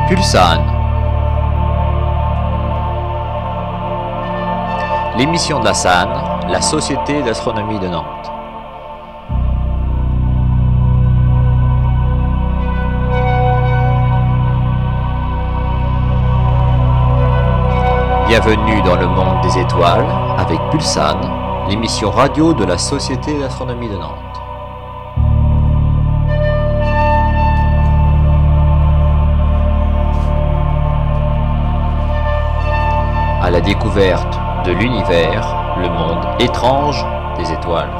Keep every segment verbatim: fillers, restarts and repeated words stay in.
Pulsane, l'émission de la S A N, la Société d'Astronomie de Nantes. Bienvenue dans le monde des étoiles avec Pulsane, l'émission radio de la Société d'Astronomie de Nantes. À la découverte de l'univers, le monde étrange des étoiles.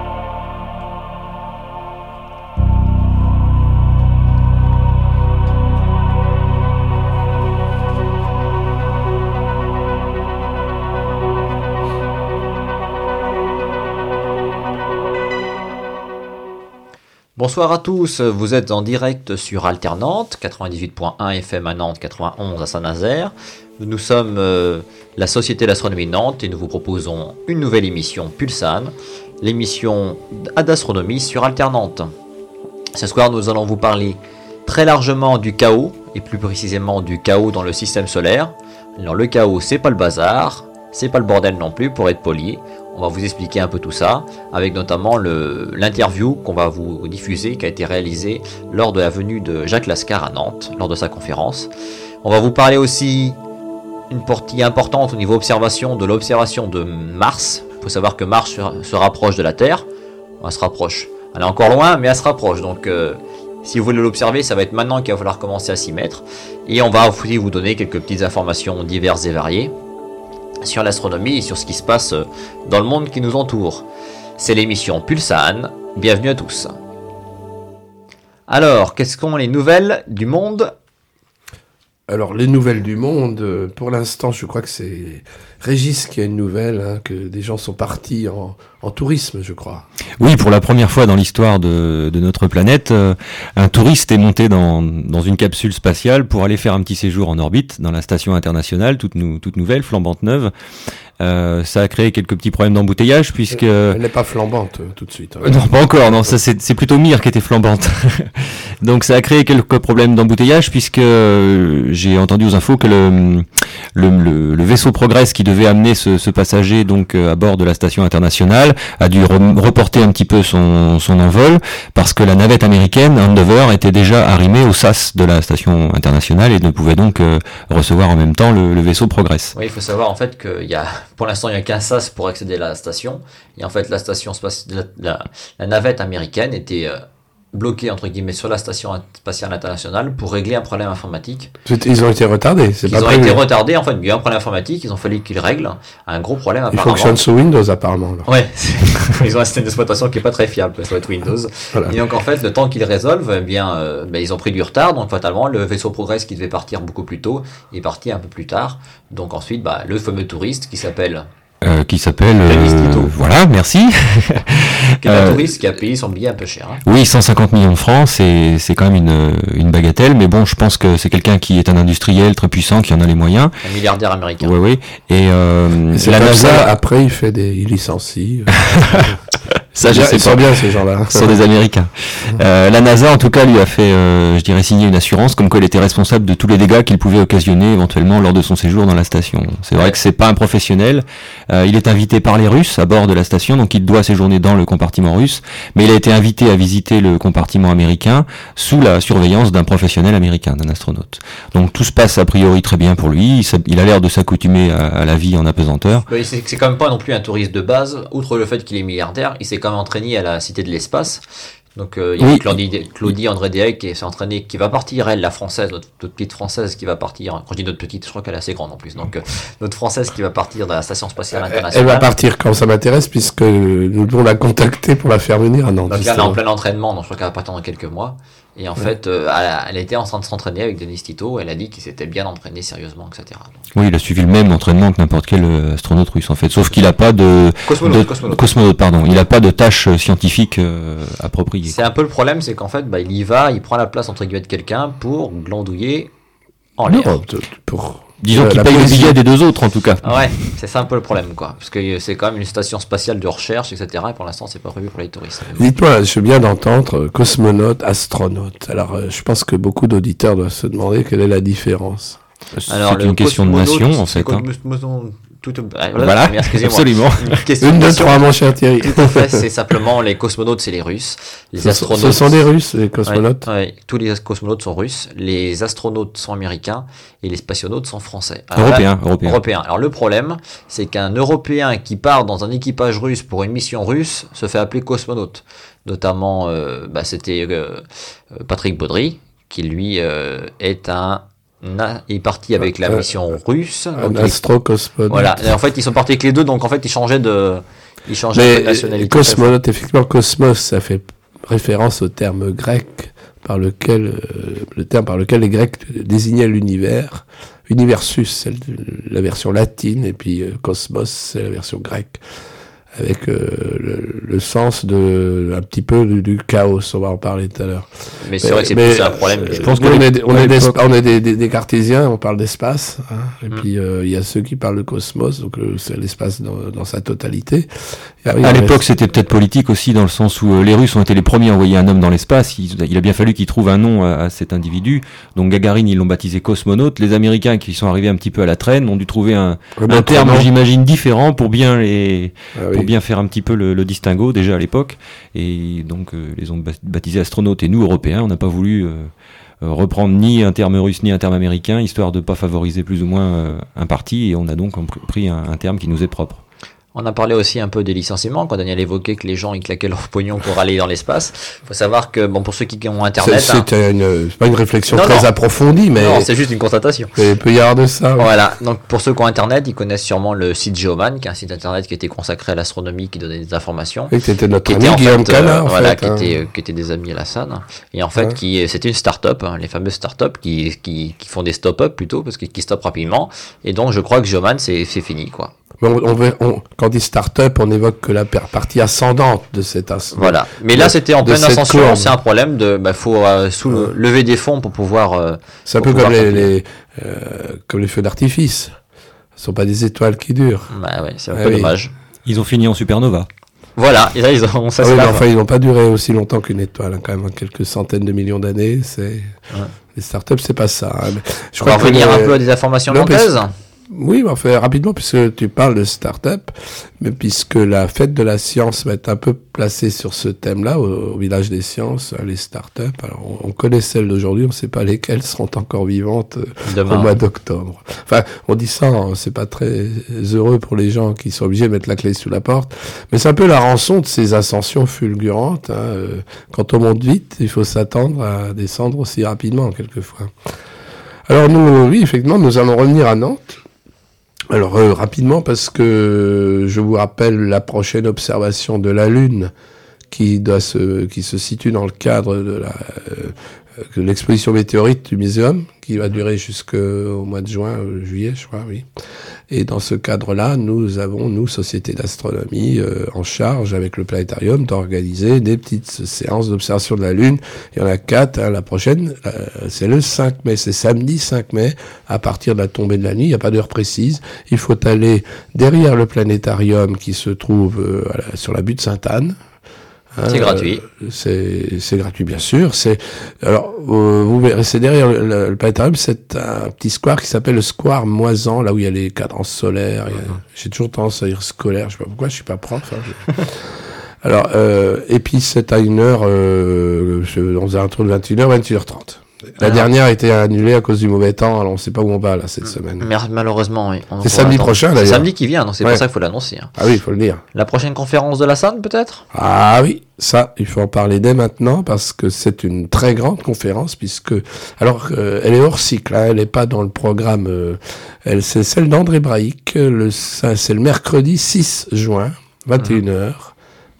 Bonsoir à tous, vous êtes en direct sur Alter Nantes, quatre-vingt-dix-huit point un F M à Nantes, quatre-vingt-onze à Saint-Nazaire. Nous sommes euh, la Société d'Astronomie de Nantes et nous vous proposons une nouvelle émission Pulsane, l'émission d'astronomie sur Alter Nantes. Ce soir, nous allons vous parler très largement du chaos, et plus précisément du chaos dans le système solaire. Alors le chaos, c'est pas le bazar, c'est pas le bordel non plus, pour être poli. On va vous expliquer un peu tout ça, avec notamment le, l'interview qu'on va vous diffuser, qui a été réalisée lors de la venue de Jacques Lascar à Nantes, lors de sa conférence. On va vous parler aussi une partie importante au niveau observation de l'observation de Mars. Il faut savoir que Mars se rapproche de la Terre. Elle se rapproche. Elle est encore loin, mais elle se rapproche. Donc, euh, si vous voulez l'observer, ça va être maintenant qu'il va falloir commencer à s'y mettre. Et on va aussi vous donner quelques petites informations diverses et variées sur l'astronomie et sur ce qui se passe dans le monde qui nous entoure. C'est l'émission Pulsane. Bienvenue à tous. Alors, quelles sont les nouvelles du monde ? Alors, les nouvelles du monde, pour l'instant, je crois que c'est Régis qui a une nouvelle, hein, que des gens sont partis en, en tourisme, je crois. Oui, pour la première fois dans l'histoire de, de notre planète, euh, un touriste est monté dans, dans une capsule spatiale pour aller faire un petit séjour en orbite dans la station internationale, toute, nou, toute nouvelle, flambante neuve. Euh, ça a créé quelques petits problèmes d'embouteillage puisque... Elle n'est pas flambante euh, tout de suite. Hein. Non, pas encore, non, ça c'est, c'est plutôt Mir qui était flambante. Donc ça a créé quelques problèmes d'embouteillage puisque euh, j'ai entendu aux infos que le, le, le, le vaisseau Progress qui devait amener ce, ce passager donc euh, à bord de la station internationale a dû re- reporter un petit peu son, son envol parce que la navette américaine Endeavour était déjà arrimée au sas de la station internationale et ne pouvait donc euh, recevoir en même temps le, le vaisseau Progress. Oui, il faut savoir en fait qu'il y a... Pour l'instant, il n'y a qu'un sas pour accéder à la station. Et en fait, la station spatiale, la, la, la navette américaine était euh, bloquée, entre guillemets, sur la station spatiale internationale pour régler un problème informatique. Ils ont été retardés, c'est ils pas Ils ont prévu. été retardés, en fait, il y a eu un problème informatique, ils ont fallu qu'ils règlent un gros problème apparemment. Il fonctionne sous Windows, apparemment. Là. Ouais, ils ont un système d'exploitation qui est pas très fiable, ça doit être Windows. Voilà. Et donc, en fait, le temps qu'ils résolvent, eh bien, euh, ben, ils ont pris du retard, donc fatalement, le vaisseau Progress qui devait partir beaucoup plus tôt est parti un peu plus tard. Donc ensuite, bah, le fameux touriste qui s'appelle... Euh, qui s'appelle euh, voilà, merci. Qui est un euh, touriste qui a payé son billet un peu cher. Hein. Oui, cent cinquante millions de francs, c'est c'est quand même une une bagatelle, mais bon, je pense que c'est quelqu'un qui est un industriel très puissant, qui en a les moyens. Un milliardaire américain. Oui, oui. Et, euh, et c'est la NASA. Ça, après, il fait des, il licencie. Ça, je sais ils sont bien ces gens-là. Ce sont des Américains. Euh, la NASA, en tout cas, lui a fait, euh, je dirais, signer une assurance, comme quoi elle était responsable de tous les dégâts qu'il pouvait occasionner éventuellement lors de son séjour dans la station. C'est vrai que c'est pas un professionnel. Euh, il est invité par les Russes à bord de la station, donc il doit séjourner dans le compartiment russe, mais il a été invité à visiter le compartiment américain sous la surveillance d'un professionnel américain, d'un astronaute. Donc tout se passe a priori très bien pour lui. Il, il a l'air de s'accoutumer à, à la vie en apesanteur. Oui, c'est, c'est quand même pas non plus un touriste de base. Outre le fait qu'il est milliardaire, il s'est quand même entraîné à la Cité de l'Espace. Donc euh, il y a oui. Claudie, Claudie André Deshaies qui s'est entraînée, qui va partir, elle, la française, notre, notre petite française qui va partir, quand je dis notre petite, je crois qu'elle est assez grande en plus, donc euh, notre française qui va partir dans la Station Spatiale Internationale. Elle va partir quand ça m'intéresse, puisque nous devons la contacter pour la faire venir à Nantes. Donc elle est en plein entraînement, donc je crois qu'elle va partir dans quelques mois. Et en ouais. fait, euh, elle, elle était en train de s'entraîner avec Denis Tito, elle a dit qu'il s'était bien entraîné sérieusement, et cetera. Donc, oui, il a suivi le même entraînement que n'importe quel astronaute russe en fait, sauf qu'il n'a pas de... Cosmonaute, de... cosmonaute. cosmonaute, pardon. Il n'a pas de tâches scientifiques euh, appropriées. C'est un peu le problème, c'est qu'en fait, bah, il y va, il prend la place entre guillemets de quelqu'un pour glandouiller en l'air. Non, pour... Disons euh, qu'il la paye le poésie. billet des deux autres, en tout cas. Ouais, c'est ça un peu le problème, quoi. Parce que c'est quand même une station spatiale de recherche, et cetera. Et pour l'instant, c'est pas prévu pour les touristes. Dites-moi, je viens d'entendre euh, cosmonaute, astronaute. Alors, euh, je pense que beaucoup d'auditeurs doivent se demander quelle est la différence. Alors, C'est une question de cosmonaute, nation, en c'est fait. hein. cosmonaute, tout, ah, Voilà, première, excusez-moi. absolument. Une question Une, de deux, nation. trois, mon cher Thierry. Tout à fait, c'est simplement les cosmonautes, c'est les Russes. Les Ce, astronautes. ce sont des Russes, les cosmonautes. Ouais, ouais, tous les cosmonautes sont russes, les astronautes sont américains et les spationautes sont français. Alors Européen, là, européen. européens. Alors le problème, c'est qu'un Européen qui part dans un équipage russe pour une mission russe se fait appeler cosmonaute. Notamment, euh, bah, c'était euh, Patrick Baudry, qui lui euh, est un Na- est parti avec la Euh, mission russe. Un Donc il- astro-cosmonaute. voilà. Et en fait, ils sont partis avec les deux, donc en fait, ils changeaient de, ils changeaient un peu Mais de nationalité. cosmonaute, effectivement, cosmos, ça fait référence au terme grec par lequel, euh, le terme par lequel les Grecs désignaient l'univers. Universus, c'est la version latine, et puis euh, cosmos, c'est la version grecque, avec euh, le, le sens de un petit peu du, du chaos. On va en parler tout à l'heure. Mais c'est vrai que c'est Mais, plus un problème. euh, Je pense nous, que on les- est, on à est, des, l'époque- on est des, des, des cartésiens, on parle d'espace, hein, et Mm. puis euh, il y a ceux qui parlent de cosmos, donc euh, c'est l'espace dans, dans sa totalité. Et, ah oui, À on l'époque, est- c'était peut-être politique aussi, dans le sens où euh, les Russes ont été les premiers à envoyer un homme dans l'espace. Il, il a bien fallu qu'ils trouvent un nom à, à cet individu. Donc Gagarine, ils l'ont baptisé cosmonaute. Les Américains, qui sont arrivés un petit peu à la traîne, ont dû trouver un, un un autre terme, nom. j'imagine, différent pour bien les, Ah oui. pour bien faire un petit peu le, le distinguo déjà à l'époque. Et donc, euh, les ont ba- baptisés astronautes. Et nous, Européens, on n'a pas voulu euh, euh, reprendre ni un terme russe ni un terme américain, histoire de pas favoriser plus ou moins euh, un parti. Et on a donc pr- pris un, un terme qui nous est propre. On a parlé aussi un peu des licenciements, quand Daniel évoquait que les gens ils claquaient leur pognon pour aller dans l'espace. Il faut savoir que, bon, pour ceux qui ont Internet... C'est hein, c'est une, c'est pas une réflexion Non, très non. approfondie, mais non, c'est juste une constatation. il peut y avoir de ça. ouais. Voilà, donc pour ceux qui ont Internet, ils connaissent sûrement le site Geoman, qui est un site Internet qui était consacré à l'astronomie, qui donnait des informations. Et que c'était notre Qui ami était en Guillaume fait, Canard, euh, en voilà, fait. qui, hein. était, euh, qui étaient des amis à la S A N. Et en fait, Ouais. qui c'était une start-up, hein, les fameuses start-up qui, qui, qui font des stop-up plutôt, parce que qui stoppent rapidement. Et donc, je crois que Geoman, c'est c'est fini, quoi. Mais on, on, veut- on- quand on dit start-up, on évoque que la per- partie ascendante de cette as. Voilà. Mais là, de- c'était en de pleine cette ascension. courbe. C'est un problème de, bah, faut euh, sous le- lever des fonds pour pouvoir. euh, C'est un pour peu comme pouvoir les, continuer. les, euh, comme les feux d'artifice. Ce sont pas des étoiles qui durent. Bah ouais, c'est un Ah peu oui. dommage. Ils ont fini en supernova. Voilà. Et là, ils ont ça. Ah c'est oui, mais là, enfin, ils n'ont pas duré aussi longtemps qu'une étoile, hein, quand même, quelques centaines de millions d'années. C'est les startups, c'est pas ça. hein. Mais je On va que revenir les- un peu à des informations Non, mais mentaises. Oui, mais enfin, rapidement, puisque tu parles de start-up, mais puisque la fête de la science va être un peu placée sur ce thème-là, au, au village des sciences, les start-up. Alors, on, on connaît celles d'aujourd'hui, on ne sait pas lesquelles seront encore vivantes euh, Demain. au mois d'octobre. Enfin, on dit ça, hein, c'est pas très heureux pour les gens qui sont obligés de mettre la clé sous la porte, mais c'est un peu la rançon de ces ascensions fulgurantes. Hein, euh, quand on monte vite, il faut s'attendre à descendre aussi rapidement, quelquefois. Alors, nous, oui, effectivement, nous allons revenir à Nantes. Alors euh, rapidement parce que je vous rappelle la prochaine observation de la Lune qui doit se qui se situe dans le cadre de la euh, de l'exposition météorite du Muséum qui va durer jusqu'au mois de juin euh, juillet je crois oui. Et dans ce cadre-là, nous avons nous société d'astronomie euh, en charge avec le planétarium d'organiser des petites séances d'observation de la Lune. Il y en a quatre. Hein, la prochaine, euh, c'est le cinq mai, c'est samedi cinq mai à partir de la tombée de la nuit. Il n'y a pas d'heure précise. Il faut aller derrière le planétarium qui se trouve euh, à la- sur la butte Sainte-Anne. Hein, C'est gratuit. euh, c'est c'est gratuit bien sûr. C'est alors euh, vous verrez, c'est derrière le, le, le planétarium, c'est un petit square qui s'appelle le square Moisan, là où il y a les cadrances solaires. il y a- J'ai toujours tendance à dire scolaire, je sais pas pourquoi, je suis pas prof. hein, je- Alors euh, et puis c'est à une heure, euh, je- on faisait un tour de vingt et une heures, vingt et une heures trente. La Alors- dernière a été annulée à cause du mauvais temps, alors on sait pas où on va là cette semaine. Mais malheureusement, oui. On C'est pourra samedi attendre. prochain, C'est d'ailleurs. samedi qui vient, donc c'est Ouais. pour ça qu'il faut l'annoncer. hein. Ah oui, il faut le dire. La prochaine conférence de la S A N, peut-être? Ah oui, ça, il faut en parler dès maintenant parce que c'est une très grande conférence puisque, alors, euh, elle est hors cycle, hein, elle n'est pas dans le programme, euh, elle, c'est celle d'André Braic, le, ça, c'est le mercredi six juin, vingt et une heures,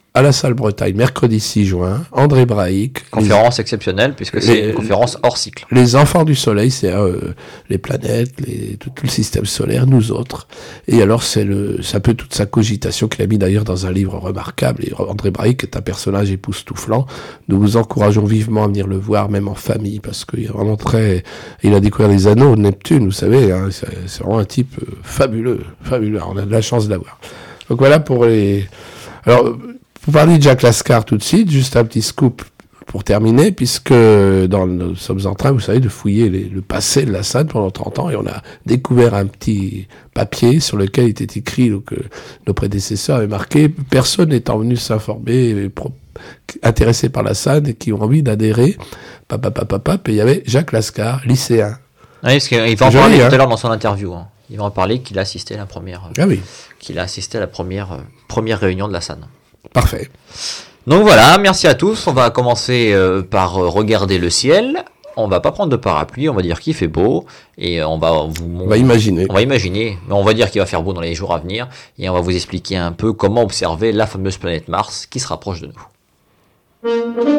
à la salle Bretagne, mercredi six juin, André Braic. Conférence les, exceptionnelle, puisque c'est les, une conférence hors cycle. Les enfants du soleil, c'est euh, les planètes, les, tout, tout le système solaire, nous autres. Et alors, c'est, le, c'est un peu toute sa cogitation qu'il a mis d'ailleurs dans un livre remarquable. Et André Braic est un personnage époustouflant. Nous vous encourageons vivement à venir le voir, même en famille, parce qu'il est vraiment très... Il a découvert les anneaux de Neptune, vous savez, hein, c'est, c'est vraiment un type euh, fabuleux, fabuleux. On a de la chance de l'avoir. Donc voilà pour les... Alors... Pour parler de Jacques Lascar tout de suite, juste un petit scoop pour terminer, puisque dans, nous sommes en train, vous savez, de fouiller les, le passé de la SAD pendant trente ans, et on a découvert un petit papier sur lequel il était écrit, donc, euh, nos prédécesseurs avaient marqué, personne n'étant venu s'informer, pro, intéressé par la SAD, et qui ont envie d'adhérer, papa, papa, papa, et il y avait Jacques Lascar, lycéen. Oui, parce qu'il va en parler hein. tout à l'heure dans son interview. Hein. Il va en parler qu'il a assisté à la première, ah oui. qu'il a assisté à la première, euh, première réunion de la SAD. Parfait. Donc voilà, merci à tous. On va commencer euh, par euh, regarder le ciel. On va pas prendre de parapluie, on va dire qu'il fait beau et on va vous on va imaginer. On va imaginer, mais on va dire qu'il va faire beau dans les jours à venir et on va vous expliquer un peu comment observer la fameuse planète Mars qui se rapproche de nous.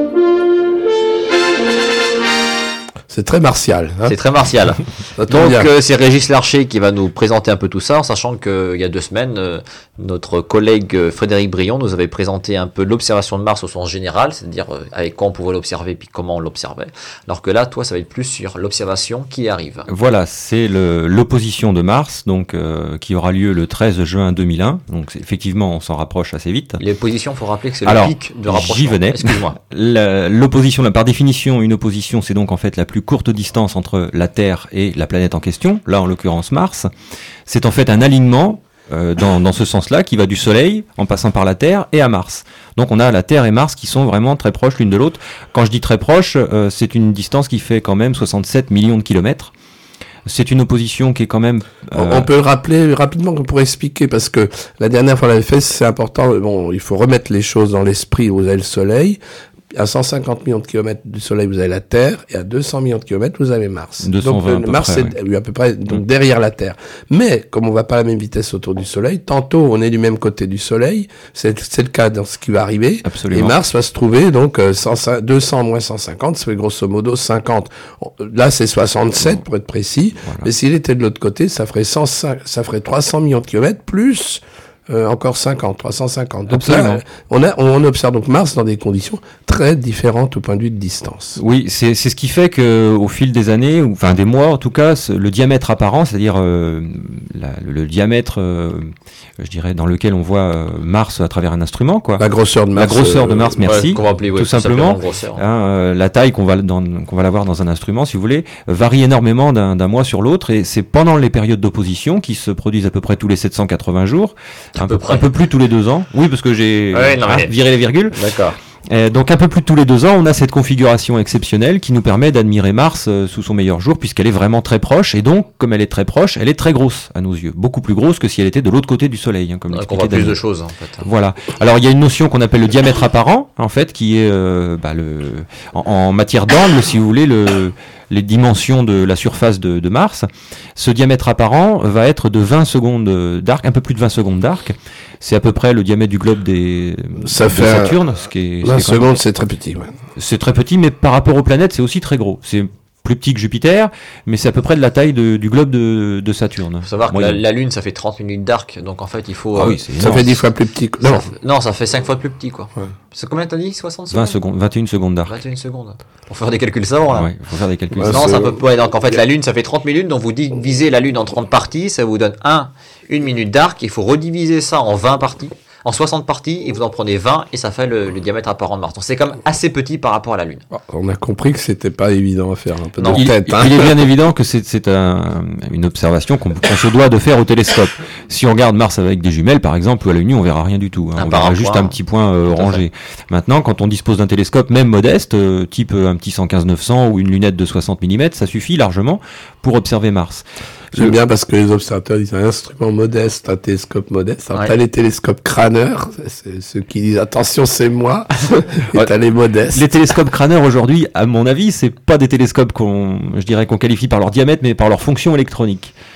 C'est très martial. Hein, c'est très martial. Donc euh, c'est Régis Larcher qui va nous présenter un peu tout ça, en sachant qu'il y a deux semaines, euh, notre collègue euh, Frédéric Brion nous avait présenté un peu l'observation de Mars au sens général, c'est-à-dire euh, avec quoi on pouvait l'observer puis comment on l'observait. Alors que là, toi, ça va être plus sur l'observation qui arrive. Voilà, c'est le, l'opposition de Mars, donc euh, qui aura lieu le treize juin deux mille un. Donc effectivement, on s'en rapproche assez vite. L'opposition, faut rappeler que c'est Alors, le pic de rapprochement. J'y venais. Excuse-moi. La, l'opposition, par définition, une opposition, c'est donc en fait la plus courte distance entre la Terre et la planète en question, là en l'occurrence Mars. C'est en fait un alignement euh, dans, dans ce sens-là qui va du Soleil en passant par la Terre et à Mars. Donc on a la Terre et Mars qui sont vraiment très proches l'une de l'autre. Quand je dis très proches, euh, c'est une distance qui fait quand même soixante-sept millions de kilomètres. C'est une opposition qui est quand même... Euh... On peut le rappeler rapidement pour expliquer, parce que la dernière fois on l'avait fait, c'est important, bon, il faut remettre les choses dans l'esprit, vous avez le Soleil. À cent cinquante millions de kilomètres du Soleil, vous avez la Terre, et à deux cents millions de kilomètres, vous avez Mars. deux cent vingt donc, Mars près, est oui. à peu près donc, mmh. derrière la Terre. Mais, comme on va pas à la même vitesse autour du Soleil, tantôt on est du même côté du Soleil, c'est, c'est le cas dans ce qui va arriver, Absolument. Et Mars va se trouver, donc, cent, deux cents moins cent cinquante, ça fait grosso modo cinquante. Là, c'est soixante-sept, bon. pour être précis, voilà. Mais s'il était de l'autre côté, ça ferait, cent, ça ferait trois cents millions de kilomètres, plus... Euh, encore cinquante, trois cent cinquante. Donc là, on, a, on observe donc Mars dans des conditions très différentes au point de vue de distance. Oui, c'est, c'est ce qui fait que au fil des années, ou enfin des mois en tout cas, le diamètre apparent, c'est-à-dire euh, la, le, le diamètre, euh, je dirais, dans lequel on voit euh, Mars à travers un instrument, quoi. La grosseur de Mars. La grosseur de Mars, euh, merci. Ouais, qu'on va appeler, ouais, tout simplement. Grosseur, hein. Hein, euh, la taille qu'on va dans, qu'on va l'avoir dans un instrument, si vous voulez, euh, varie énormément d'un, d'un mois sur l'autre, et c'est pendant les périodes d'opposition qui se produisent à peu près tous les sept cent quatre-vingts jours, un peu, un peu plus tous les deux ans. Oui, parce que j'ai ouais, non, mais... hein, viré les virgules. D'accord. Euh, donc un peu plus de tous les deux ans, on a cette configuration exceptionnelle qui nous permet d'admirer Mars euh, sous son meilleur jour, puisqu'elle est vraiment très proche, et donc comme elle est très proche, elle est très grosse à nos yeux, beaucoup plus grosse que si elle était de l'autre côté du Soleil. Hein, comme donc on voit plus de choses en fait. Voilà. Alors il y a une notion qu'on appelle le diamètre apparent, en fait, qui est euh, bah, le en, en matière d'angle, si vous voulez, le les dimensions de la surface de, de Mars. Ce diamètre apparent va être de vingt secondes d'arc, un peu plus de vingt secondes d'arc. C'est à peu près le diamètre du globe des, Ça de fait Saturne. Un... Ce qui est, vingt ce qui est secondes, même... c'est très petit. Ouais. C'est très petit, mais par rapport aux planètes, c'est aussi très gros. C'est plus petit que Jupiter, mais c'est à peu près de la taille de, du globe de, de Saturne. Il faut savoir que la, la Lune, ça fait trente minutes d'arc, donc en fait, il faut... Ah euh, oui, ça énorme. Fait dix fois plus petit. Non. Ça fait, non, ça fait cinq fois plus petit, quoi. Ouais. C'est combien t'as dit, soixante secondes vingt secondes, vingt et une secondes d'arc. vingt et une secondes. Faut faire des calculs savants, là. Ouais, faut faire des calculs. Ouais, non, ça peut pas. Donc en fait, la Lune, ça fait trente minutes, donc vous divisez la Lune en trente parties, ça vous donne un, une minute d'arc, il faut rediviser ça en vingt parties. En soixante parties, et vous en prenez vingt, et ça fait le, le diamètre apparent de Mars. Donc c'est quand même assez petit par rapport à la Lune. On a compris que c'était pas évident à faire, un peu non, de il, tête. Hein. Il est bien évident que c'est, c'est un, une observation qu'on, qu'on se doit de faire au télescope. Si on regarde Mars avec des jumelles, par exemple, ou à l'œil nu, on verra rien du tout. Hein. On verra un juste point, un petit point euh, rangé. Maintenant, quand on dispose d'un télescope, même modeste, euh, type un petit cent quinze neuf cents ou une lunette de soixante millimètres, ça suffit largement pour observer Mars. J'aime bien parce que les observateurs disent un instrument modeste, un télescope modeste. Alors, ouais. T'as les télescopes crâneurs, c'est ceux qui disent attention, c'est moi. Et ouais. T'as les modestes. Les télescopes crâneurs aujourd'hui, à mon avis, c'est pas des télescopes qu'on, je dirais, qu'on qualifie par leur diamètre, mais par leur fonction électronique.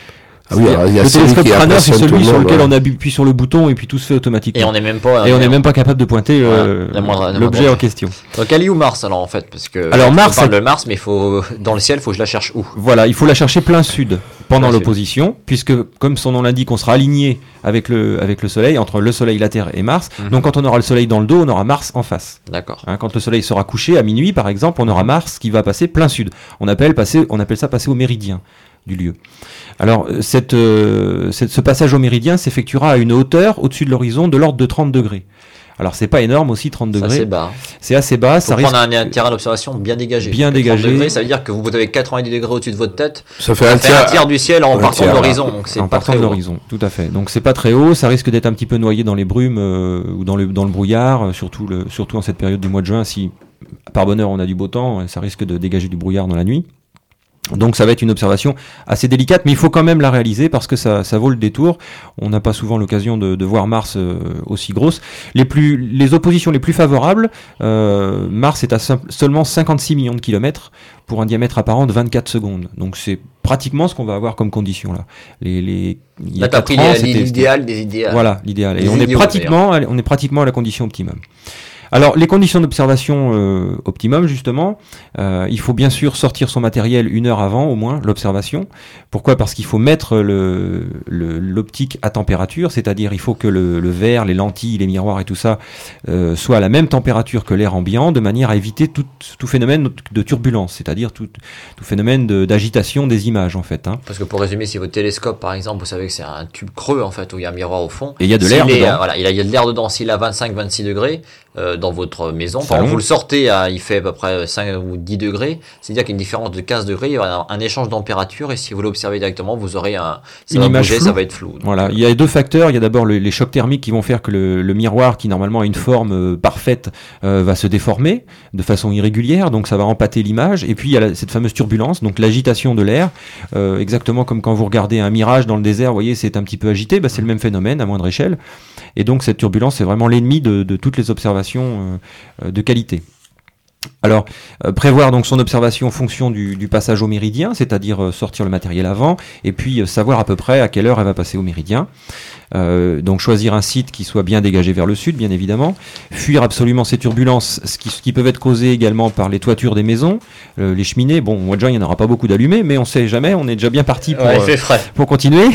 Ah oui, alors, il y a le celui télescope qui Craner, c'est impressionne tout celui le sur monde, lequel ouais. on appuie sur le bouton et puis tout se fait automatiquement. Et on n'est même pas. Et on n'est même pas capable de pointer Voilà, euh, la moindre- la l'objet moindre- en question. Donc elle est où Mars alors en fait parce que Alors, on Mars, parle c'est- de Mars mais il faut dans le ciel, il faut que je la cherche où? Voilà, il faut la chercher plein sud pendant Plein sud. l'opposition, puisque comme son nom l'indique, on sera aligné avec le avec le Soleil, entre le Soleil, la Terre et Mars. Mhm. Donc quand on aura le Soleil dans le dos, on aura Mars en face. D'accord. Hein, quand le Soleil sera couché à minuit, par exemple, on aura Mars qui va passer plein sud. On appelle passer, on appelle ça passer au méridien du lieu. Alors euh, cette, euh, cette- ce passage au méridien s'effectuera à une hauteur au-dessus de l'horizon de l'ordre de trente degrés. Alors c'est pas énorme aussi, trente Ça degrés. c'est bas. C'est assez bas, Faut ça risque. prendre un, un terrain d'observation bien dégagé. Bien trente dégagé. degrés, ça veut dire que vous avez quatre-vingt-dix degrés au-dessus de votre tête. Ça fait Ça un fait un tiers. tiers du ciel en un partant tiers, de l'horizon, donc c'est en pas partant très de haut. l'horizon, tout à fait. Donc c'est pas très haut, ça risque d'être un petit peu noyé dans les brumes euh, ou dans le dans le brouillard, euh, surtout le surtout en cette période du mois de juin. Si par bonheur on a du beau temps, euh, ça risque de dégager du brouillard dans la nuit. Donc ça va être une observation assez délicate, mais il faut quand même la réaliser parce que ça, ça vaut le détour. On n'a pas souvent l'occasion de, de voir Mars euh, aussi grosse. Les plus, les oppositions les plus favorables, euh, Mars est à sim- seulement cinquante-six millions de kilomètres pour un diamètre apparent de vingt-quatre secondes. Donc c'est pratiquement ce qu'on va avoir comme condition là. Les, les, il y a Là, t'as quatre pris ans, les- c'était- l'idéal des idéaux. voilà, l'idéal. Et Les on est idéaux, pratiquement, à- on est pratiquement à la condition optimum. Alors, les conditions d'observation euh, optimum, justement, euh, il faut bien sûr sortir son matériel une heure avant, au moins, l'observation. Pourquoi ? Parce qu'il faut mettre le, le- l'optique à température, c'est-à-dire il faut que le, le verre, les lentilles, les miroirs et tout ça euh, soient à la même température que l'air ambiant, de manière à éviter tout, tout phénomène de turbulence, c'est-à-dire tout, tout phénomène de, d'agitation des images, en fait. Hein. Parce que pour résumer, si votre télescope, par exemple, vous savez que c'est un tube creux, en fait, où il y a un miroir au fond. Et il y a de S'il l'air est, dedans. euh, voilà, il y a, il y a de l'air dedans. S'il a vingt-cinq à vingt-six degrés euh, dans votre maison, par Salon. exemple, vous le sortez, à, il fait à peu près cinq ou dix degrés. C'est-à-dire qu'il y a une différence de quinze degrés, il y aura un, un échange de température. Et si vous l'observez directement, vous aurez un. Ça Une va image bouger, floue. ça va être flou. Donc, Voilà, il y a deux facteurs. Il y a d'abord le- les chocs thermiques qui vont faire que le, le miroir, qui normalement a une forme euh, parfaite, euh, va se déformer de façon irrégulière, donc ça va empâter l'image. Et puis il y a la- cette fameuse turbulence, donc l'agitation de l'air, euh, exactement comme quand vous regardez un mirage dans le désert, vous voyez, c'est un petit peu agité, bah, c'est le même phénomène à moindre échelle. Et donc cette turbulence, c'est vraiment l'ennemi de, de toutes les observations euh, de qualité. Alors, euh, prévoir donc son observation en fonction du, du passage au méridien, c'est-à-dire euh, sortir le matériel avant, et puis euh, savoir à peu près à quelle heure elle va passer au méridien. Euh, donc choisir un site qui soit bien dégagé vers le sud, bien évidemment. Fuir absolument ces turbulences, ce qui, ce qui peuvent être causées également par les toitures des maisons, euh, les cheminées. Bon, au mois de juin, il n'y en aura pas beaucoup d'allumés, mais on sait jamais, on est déjà bien parti pour, ouais, il euh, fait frais. pour continuer.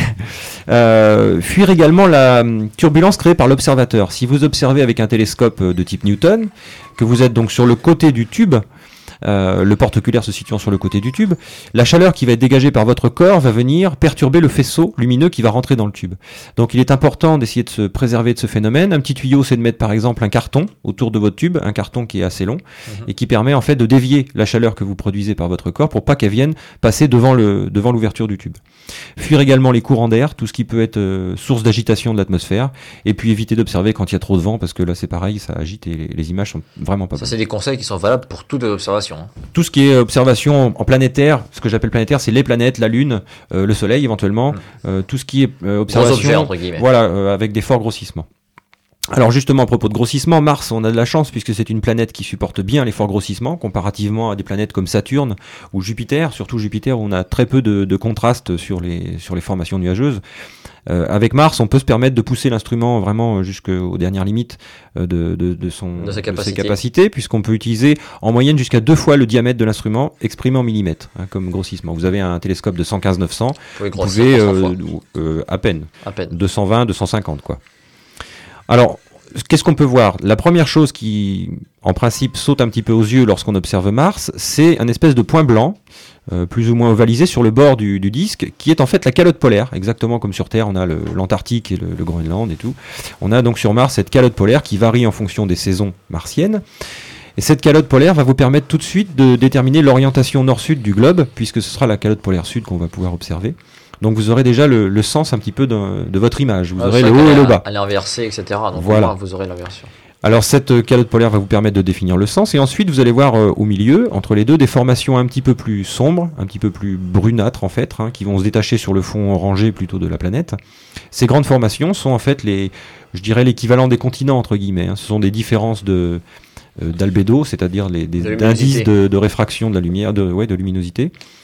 Euh, fuir également la hum, turbulence créée par l'observateur. Si vous observez avec un télescope euh, de type Newton, que vous êtes donc sur le côté du tube, euh, le porte oculaire se situant sur le côté du tube, la chaleur qui va être dégagée par votre corps va venir perturber le faisceau lumineux qui va rentrer dans le tube. Donc il est important d'essayer de se préserver de ce phénomène. Un petit tuyau, c'est de mettre par exemple un carton autour de votre tube, un carton qui est assez long, Mhm. et qui permet en fait de dévier la chaleur que vous produisez par votre corps pour pas qu'elle vienne passer devant le devant l'ouverture du tube. Fuir également les courants d'air, tout ce qui peut être euh, source d'agitation de l'atmosphère, et puis éviter d'observer quand il y a trop de vent, parce que là c'est pareil, ça agite et les, les images sont vraiment pas Ça, bonnes. c'est des conseils qui sont valables pour toutes les observations. hein. Tout ce qui est observation en planétaire, ce que j'appelle planétaire, c'est les planètes, la Lune, euh, le Soleil éventuellement, Mm. euh, tout ce qui est euh, Gros observation, objets, entre guillemets. voilà, euh, avec des forts grossissements. Alors justement, à propos de grossissement, Mars, on a de la chance puisque c'est une planète qui supporte bien les forts grossissements, comparativement à des planètes comme Saturne ou Jupiter, surtout Jupiter où on a très peu de, de contraste sur les, sur les formations nuageuses. Euh, avec Mars, on peut se permettre de pousser l'instrument vraiment jusqu'aux dernières limites euh, de, de, de, son, De sa ses capacité. capacités, puisqu'on peut utiliser en moyenne jusqu'à deux fois le diamètre de l'instrument exprimé en millimètres hein, comme grossissement. Vous avez un télescope de cent quinze neuf cents, Vous pouvez vous grossir pouvez pour cent euh, fois, euh, à peine à peine. deux cent vingt, deux cent cinquante quoi. Alors, qu'est-ce qu'on peut voir ? La première chose qui, en principe, saute un petit peu aux yeux lorsqu'on observe Mars, c'est un espèce de point blanc, euh, plus ou moins ovalisé sur le bord du, du disque, qui est en fait la calotte polaire, exactement comme sur Terre, on a le- l'Antarctique et le, le Groenland et tout. On a donc sur Mars cette calotte polaire qui varie en fonction des saisons martiennes. Et cette calotte polaire va vous permettre tout de suite de déterminer l'orientation nord-sud du globe, puisque ce sera la calotte polaire sud qu'on va pouvoir observer. Donc vous aurez déjà le, le sens un petit peu de, de votre image. Vous Ah, aurez c'est le vrai haut et qu'elle le est- bas. Elle est inversée, et cetera. Donc Voilà. au moins, vous aurez l'inversion. Alors cette euh, calotte polaire va vous permettre de définir le sens et ensuite vous allez voir euh, au milieu, entre les deux, des formations un petit peu plus sombres, un petit peu plus brunâtres en fait, hein, qui vont se détacher sur le fond orangé plutôt de la planète. Ces grandes formations sont en fait les, je dirais l'équivalent des continents entre guillemets. hein. Ce sont des différences de euh, d'albédo, c'est-à-dire les, des De d'indices luminosité. de, de réfraction de la lumière, de, ouais, de luminosité,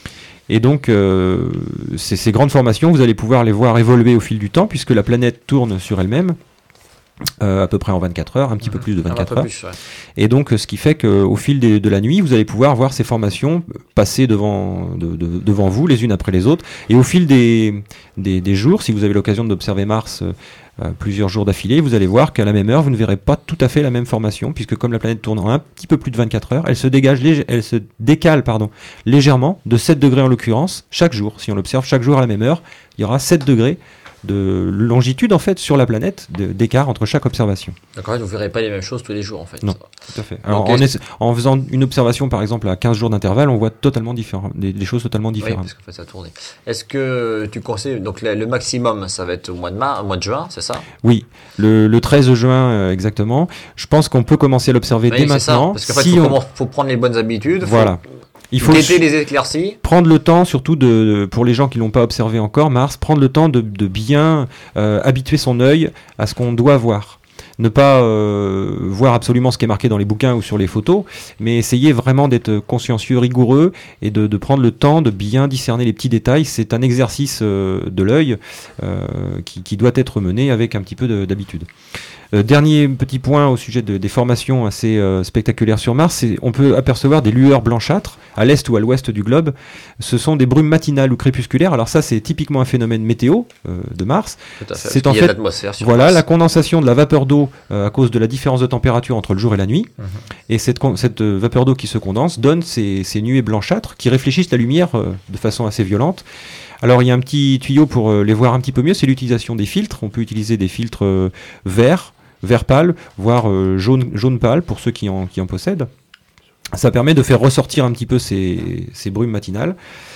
Et donc, euh, ces, ces grandes formations, vous allez pouvoir les voir évoluer au fil du temps, puisque la planète tourne sur elle-même, euh, à peu près en vingt-quatre heures, un petit mmh. peu plus de vingt-quatre heures. Plus, ouais. Et donc, ce qui fait qu'au fil des, de la nuit, vous allez pouvoir voir ces formations passer devant, de, de, devant vous, les unes après les autres. Et au fil des, des, des jours, si vous avez l'occasion d'observer Mars euh, plusieurs jours d'affilée, vous allez voir qu'à la même heure, vous ne verrez pas tout à fait la même formation, puisque comme la planète tourne en un petit peu plus de vingt-quatre heures, elle se dégage, lég- elle se décale pardon, légèrement, de sept degrés en l'occurrence, chaque jour. Si on l'observe chaque jour à la même heure, il y aura sept degrés de longitude en fait sur la planète, de, d'écart entre chaque observation. Donc en fait, vous ne verrez pas les mêmes choses tous les jours en fait. Non, tout à fait. Alors, donc, en, es- en faisant une observation par exemple à quinze jours d'intervalle, on voit totalement différent, des, des choses totalement différentes. Oui, parce qu'en fait ça tourne. Est-ce que tu conseilles, donc le, le maximum ça va être au mois de, mars, au mois de juin, c'est ça? Oui, le, le treize juin euh, exactement. Je pense qu'on peut commencer à l'observer oui, dès maintenant. Ça, parce qu'en fait, il si faut, on... faut prendre les bonnes habitudes. Voilà. Faut... Il faut guetter les éclaircies. Prendre le temps, surtout de, pour les gens qui l'ont pas observé encore, Mars, prendre le temps de, de bien euh, habituer son œil à ce qu'on doit voir. Ne pas euh, voir absolument ce qui est marqué dans les bouquins ou sur les photos, mais essayer vraiment d'être consciencieux, rigoureux et de, de prendre le temps de bien discerner les petits détails. C'est un exercice euh, de l'œil euh, qui, qui doit être mené avec un petit peu de, d'habitude. Euh, dernier petit point au sujet de, des formations assez euh, spectaculaires sur Mars, c'est on peut apercevoir des lueurs blanchâtres à l'est ou à l'ouest du globe. Ce sont des brumes matinales ou crépusculaires. Alors ça, c'est typiquement un phénomène météo euh, de Mars. Tout à fait. C'est en fait l'atmosphère sur voilà Mars. La condensation de la vapeur d'eau euh, à cause de la différence de température entre le jour et la nuit. Mmh. Et cette, cette euh, vapeur d'eau qui se condense donne ces, ces nuées blanchâtres qui réfléchissent la lumière euh, de façon assez violente. Alors il y a un petit tuyau pour euh, les voir un petit peu mieux, c'est l'utilisation des filtres. On peut utiliser des filtres euh, verts, vert pâle, voire euh, jaune, jaune pâle pour ceux qui en, qui en possèdent. Ça permet de faire ressortir un petit peu ces, ces brumes matinales.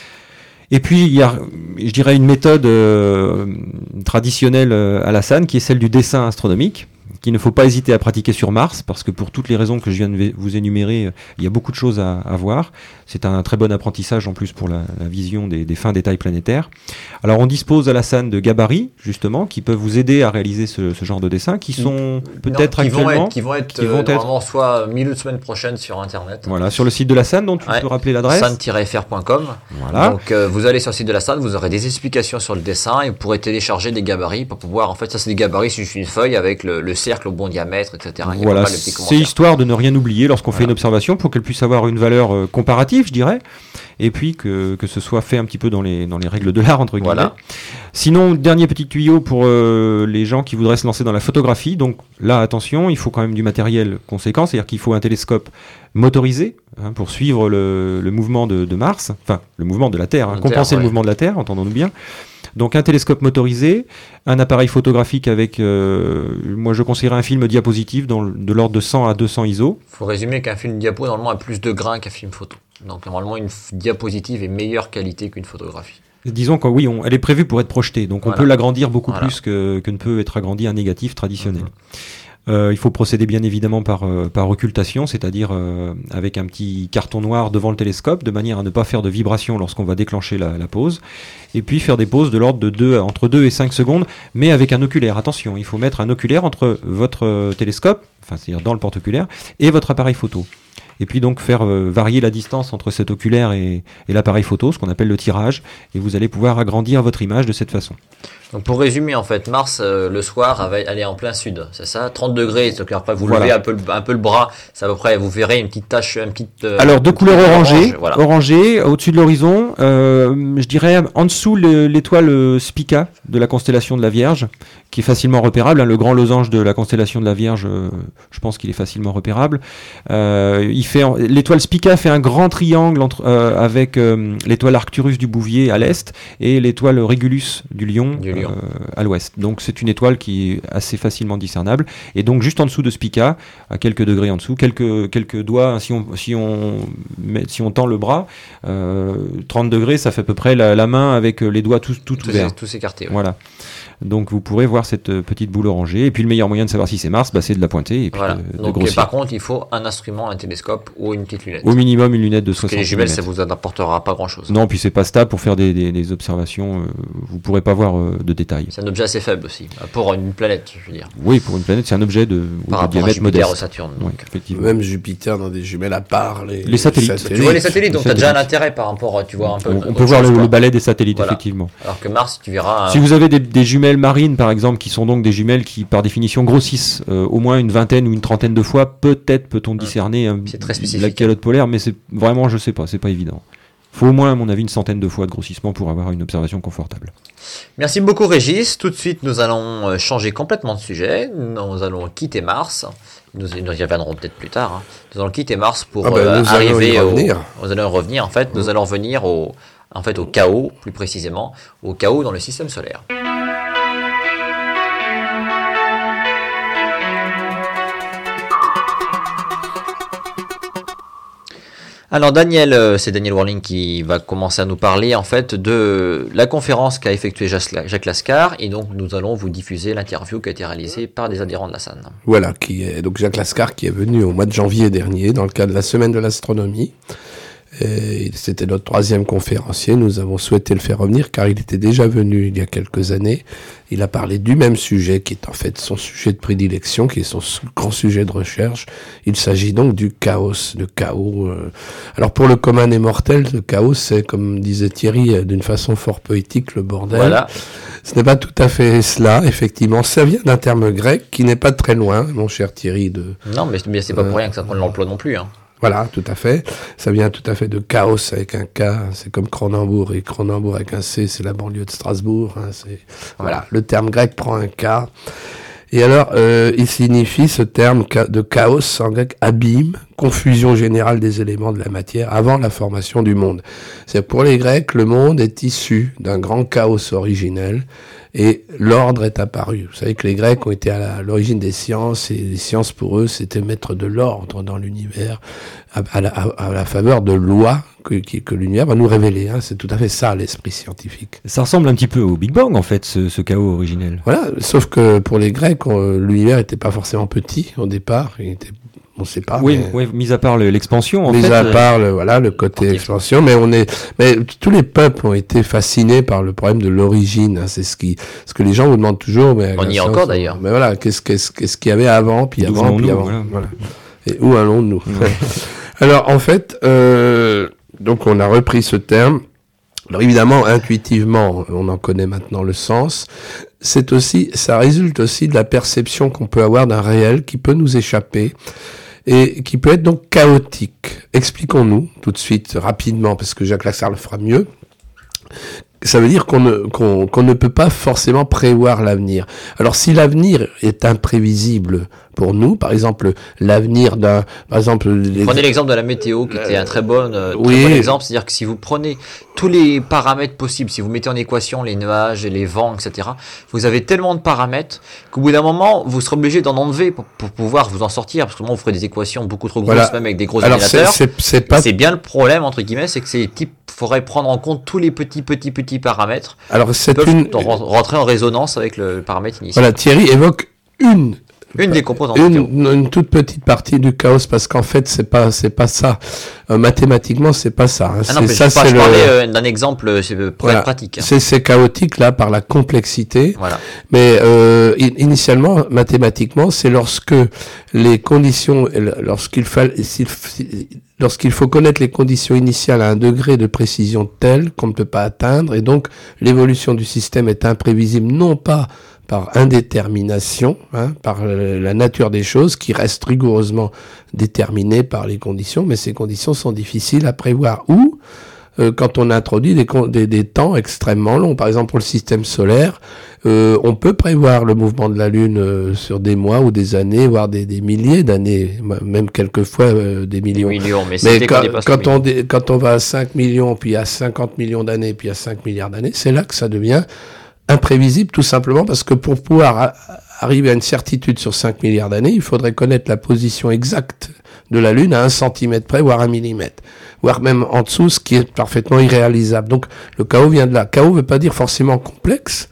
Et puis il y a, je dirais, une méthode euh, traditionnelle euh, à la S A N qui est celle du dessin astronomique, qu'il ne faut pas hésiter à pratiquer sur Mars, parce que pour toutes les raisons que je viens de vous énumérer, il y a beaucoup de choses à, à voir. C'est un très bon apprentissage en plus pour la, la vision des, des fins détails planétaires. Alors on dispose à la S A N de gabarits, justement, qui peuvent vous aider à réaliser ce, ce genre de dessins, qui sont peut-être non, qui actuellement... Vont être, qui vont être, qui vont euh, être normalement soit milieu de semaine prochaine sur Internet. Voilà, sur le site de la S A N, dont tu ouais. peux rappeler l'adresse. S A N F R point com. Voilà. Donc euh, vous allez sur le site de la S A N, vous aurez des explications sur le dessin, et vous pourrez télécharger des gabarits pour pouvoir... En fait, ça c'est des gabarits, c'est juste une feuille avec le, le cercle au bon diamètre, et cetera. Voilà, c'est histoire de ne rien oublier lorsqu'on voilà. fait une observation pour qu'elle puisse avoir une valeur euh, comparative, je dirais, et puis que, que ce soit fait un petit peu dans les, dans les règles de l'art, entre guillemets. Voilà. Sinon, dernier petit tuyau pour euh, les gens qui voudraient se lancer dans la photographie. Donc là, attention, il faut quand même du matériel conséquent, c'est-à-dire qu'il faut un télescope motorisé hein, pour suivre le, le mouvement de, de Mars, enfin le mouvement de la Terre, hein, compenser Terre, ouais. le mouvement de la Terre, entendons-nous bien. Donc un télescope motorisé, un appareil photographique avec, euh, moi je conseillerais un film diapositive dans, de l'ordre de cent à deux cents I S O. Il faut résumer qu'un film diapo normalement a plus de grains qu'un film photo. Donc normalement une f- diapositive est meilleure qualité qu'une photographie. Disons que oui, on, elle est prévue pour être projetée, donc voilà. on peut l'agrandir beaucoup voilà. plus que, que ne peut être agrandi un négatif traditionnel. Mm-hmm. Euh, il faut procéder bien évidemment par, euh, par occultation, c'est-à-dire euh, avec un petit carton noir devant le télescope, de manière à ne pas faire de vibration lorsqu'on va déclencher la, la pause, et puis faire des pauses de l'ordre de deux, entre deux et cinq secondes, mais avec un oculaire. Attention, il faut mettre un oculaire entre votre euh, télescope, enfin c'est-à-dire dans le porte-oculaire, et votre appareil photo. Et puis donc faire euh, varier la distance entre cet oculaire et, et l'appareil photo, ce qu'on appelle le tirage, et vous allez pouvoir agrandir votre image de cette façon. Donc pour résumer, en fait, Mars, euh, le soir, elle est en plein sud, c'est ça, trente degrés, donc après vous voilà. levez un peu, le, un peu le bras, c'est à peu près, vous verrez une petite tache, une petite... Euh, Alors de couleur orangée, orange, voilà. orangée, au-dessus de l'horizon, euh, je dirais en dessous le, l'étoile Spica de la constellation de la Vierge, qui est facilement repérable, hein, le grand losange de la constellation de la Vierge, euh, je pense qu'il est facilement repérable. Euh, il fait, l'étoile Spica fait un grand triangle entre, euh, avec euh, l'étoile Arcturus du Bouvier à l'est et l'étoile Régulus du Lion, du Lion. Euh, à l'ouest. Donc c'est une étoile qui est assez facilement discernable. Et donc juste en dessous de Spica, à quelques degrés en dessous, quelques, quelques doigts, si on, si on, met, si on tend le bras, euh, trente degrés, ça fait à peu près la, la main avec les doigts tous, tout tous ouverts. Tous écartés. Ouais. Voilà. Donc vous pourrez voir cette euh, petite boule orangée. Et puis le meilleur moyen de savoir si c'est Mars, bah, c'est de la pointer et puis voilà. de, de Donc, grossir. par contre, il faut un instrument, un télescope ou une petite lunette. Au minimum une lunette de soixante les jumelles, ça millimètres. vous apportera pas grand-chose. Non, puis c'est pas stable pour faire des, des, des observations. Euh, vous pourrez pas voir euh, de détails. C'est un objet assez faible aussi, pour une planète, je veux dire. Oui, pour une planète, c'est un objet de, Par de rapport à diamètre Jupiter modeste. ou Saturne. Oui, Donc. effectivement. Même Jupiter dans des jumelles à part. Les, Les satellites. Tu vois les satellites, donc tu as déjà un Satellites. intérêt par rapport, tu vois un peu. On, on autre peut voir chose, le, quoi. le balai des satellites, Voilà. effectivement. Alors que Mars, tu verras. Un... Si vous avez des, des jumelles marines, par exemple, qui sont donc des jumelles qui, par définition, grossissent euh, au moins une vingtaine ou une trentaine de fois, peut-être peut-on discerner euh, C'est très spécifique. la calotte polaire, mais c'est vraiment, je sais pas, c'est pas évident. Il faut au moins, à mon avis, une centaine de fois de grossissement pour avoir une observation confortable. Merci beaucoup Régis. Tout de suite, nous allons euh, changer complètement de sujet. Nous allons quitter Mars. Nous, nous y reviendrons peut-être plus tard. Hein. Nous allons quitter Mars pour Ah ben, euh, nous allons arriver y au. revenir. Nous allons revenir. En fait, nous allons revenir au, en fait, au chaos, plus précisément, au chaos dans le système solaire. Alors Daniel, euh, c'est Daniel Worling qui va commencer à nous parler en fait de la conférence qu'a effectuée Jacques Lascar, et donc nous allons vous diffuser l'interview qui a été réalisée par des adhérents de la S A N. Voilà, qui est donc Jacques Lascar qui est venu au mois de janvier dernier dans le cadre de la semaine de l'astronomie. Et c'était notre troisième conférencier. Nous avons souhaité le faire revenir car il était déjà venu il y a quelques années. Il a parlé du même sujet qui est en fait son sujet de prédilection, qui est son grand sujet de recherche. Il s'agit donc du chaos, le chaos. Euh... Alors pour le commun des mortels, le chaos, c'est comme disait Thierry d'une façon fort poétique, le bordel. Voilà. Ce n'est pas tout à fait cela, effectivement. Ça vient d'un terme grec qui n'est pas très loin, mon cher Thierry. De... Non, mais, mais c'est pas pour rien que ça qu'on l'emploie non plus. Hein. Voilà, tout à fait. Ça vient tout à fait de chaos avec un K. C'est comme Cronenbourg, et Cronenbourg avec un C, c'est la banlieue de Strasbourg. Hein, c'est... Voilà, le terme grec prend un K. Et alors, euh, il signifie ce terme de chaos en grec abîme, confusion générale des éléments de la matière avant la formation du monde. C'est pour les Grecs, le monde est issu d'un grand chaos originel et l'ordre est apparu. Vous savez que les Grecs ont été à, la, à l'origine des sciences, et les sciences pour eux, c'était mettre de l'ordre dans l'univers à, à, la, à la faveur de lois que, que l'univers va nous révéler. Hein. C'est tout à fait ça l'esprit scientifique. Ça ressemble un petit peu au Big Bang, en fait, ce, ce chaos originel. Voilà, sauf que pour les Grecs, on, l'univers n'était pas forcément petit au départ. Il était, on ne sait pas. Oui, mais... oui, mis à part le, l'expansion, en mis fait. à part le, voilà, le côté Okay. expansion, mais on est, mais tous les peuples ont été fascinés par le problème de l'origine. Hein. C'est ce qui, ce que les gens vous demandent toujours. Mais On y est encore d'ailleurs. Mais voilà, qu'est-ce, qu'est-ce, qu'est-ce qu'il y avait avant, puis D'où avant, puis venons-nous, avant. voilà. Voilà. Et où allons-nous? Ouais. Alors, en fait, euh, donc on a repris ce terme. Alors évidemment, intuitivement, on en connaît maintenant le sens. C'est aussi, ça résulte aussi de la perception qu'on peut avoir d'un réel qui peut nous échapper et qui peut être donc chaotique. Expliquons-nous tout de suite, rapidement, parce que Jacques Lascar le fera mieux. Ça veut dire qu'on ne, qu'on, qu'on ne peut pas forcément prévoir l'avenir. Alors si l'avenir est imprévisible pour nous, par exemple l'avenir d'un, par exemple, les... Prenez l'exemple de la météo qui était un très bon, euh, très oui. bon exemple, c'est-à-dire que si vous prenez tous les paramètres possibles, si vous mettez en équation les nuages, les vents, et cetera, vous avez tellement de paramètres qu'au bout d'un moment, vous serez obligé d'en enlever pour, pour pouvoir vous en sortir, parce que sinon vous ferez des équations beaucoup trop grosses, Voilà. même avec des gros Alors ordinateurs. c'est, c'est, c'est pas... C'est bien le problème, entre guillemets, c'est que ces types, faudrait prendre en compte tous les petits, petits, petits paramètres Alors c'est peuvent une... rentrer en résonance avec le paramètre initial. Voilà, Thierry évoque une... Une des composantes météo. Une, une toute petite partie du chaos, parce qu'en fait, c'est pas, c'est pas ça. Euh, mathématiquement, c'est pas ça. Hein. Ah non, c'est mais ça, je, par- c'est je le... parlais euh, d'un exemple euh, c'est, pour Voilà. être pratique. Hein. C'est, c'est chaotique, là, par la complexité. Voilà. Mais euh, in- initialement, mathématiquement, c'est lorsque les conditions, lorsqu'il faut, lorsqu'il faut connaître les conditions initiales à un degré de précision tel qu'on ne peut pas atteindre, et donc l'évolution du système est imprévisible, non pas par indétermination, hein, par la nature des choses, qui reste rigoureusement déterminée par les conditions, mais ces conditions sont difficiles à prévoir. Ou euh, quand on introduit des, des, des temps extrêmement longs, par exemple pour le système solaire, euh, on peut prévoir le mouvement de la Lune euh, sur des mois ou des années, voire des, des milliers d'années, même quelquefois euh, des millions. Des millions, mais, Mais c'était quand, dépasse quand, le on, dé- quand on va à cinq millions, puis à cinquante millions d'années, puis à cinq milliards d'années, c'est là que ça devient imprévisible, tout simplement parce que pour pouvoir a- arriver à une certitude sur cinq milliards d'années, il faudrait connaître la position exacte de la Lune à un centimètre près, voire un millimètre, voire même en dessous, ce qui est parfaitement irréalisable. Donc le chaos vient de là. Chaos ne veut pas dire forcément complexe,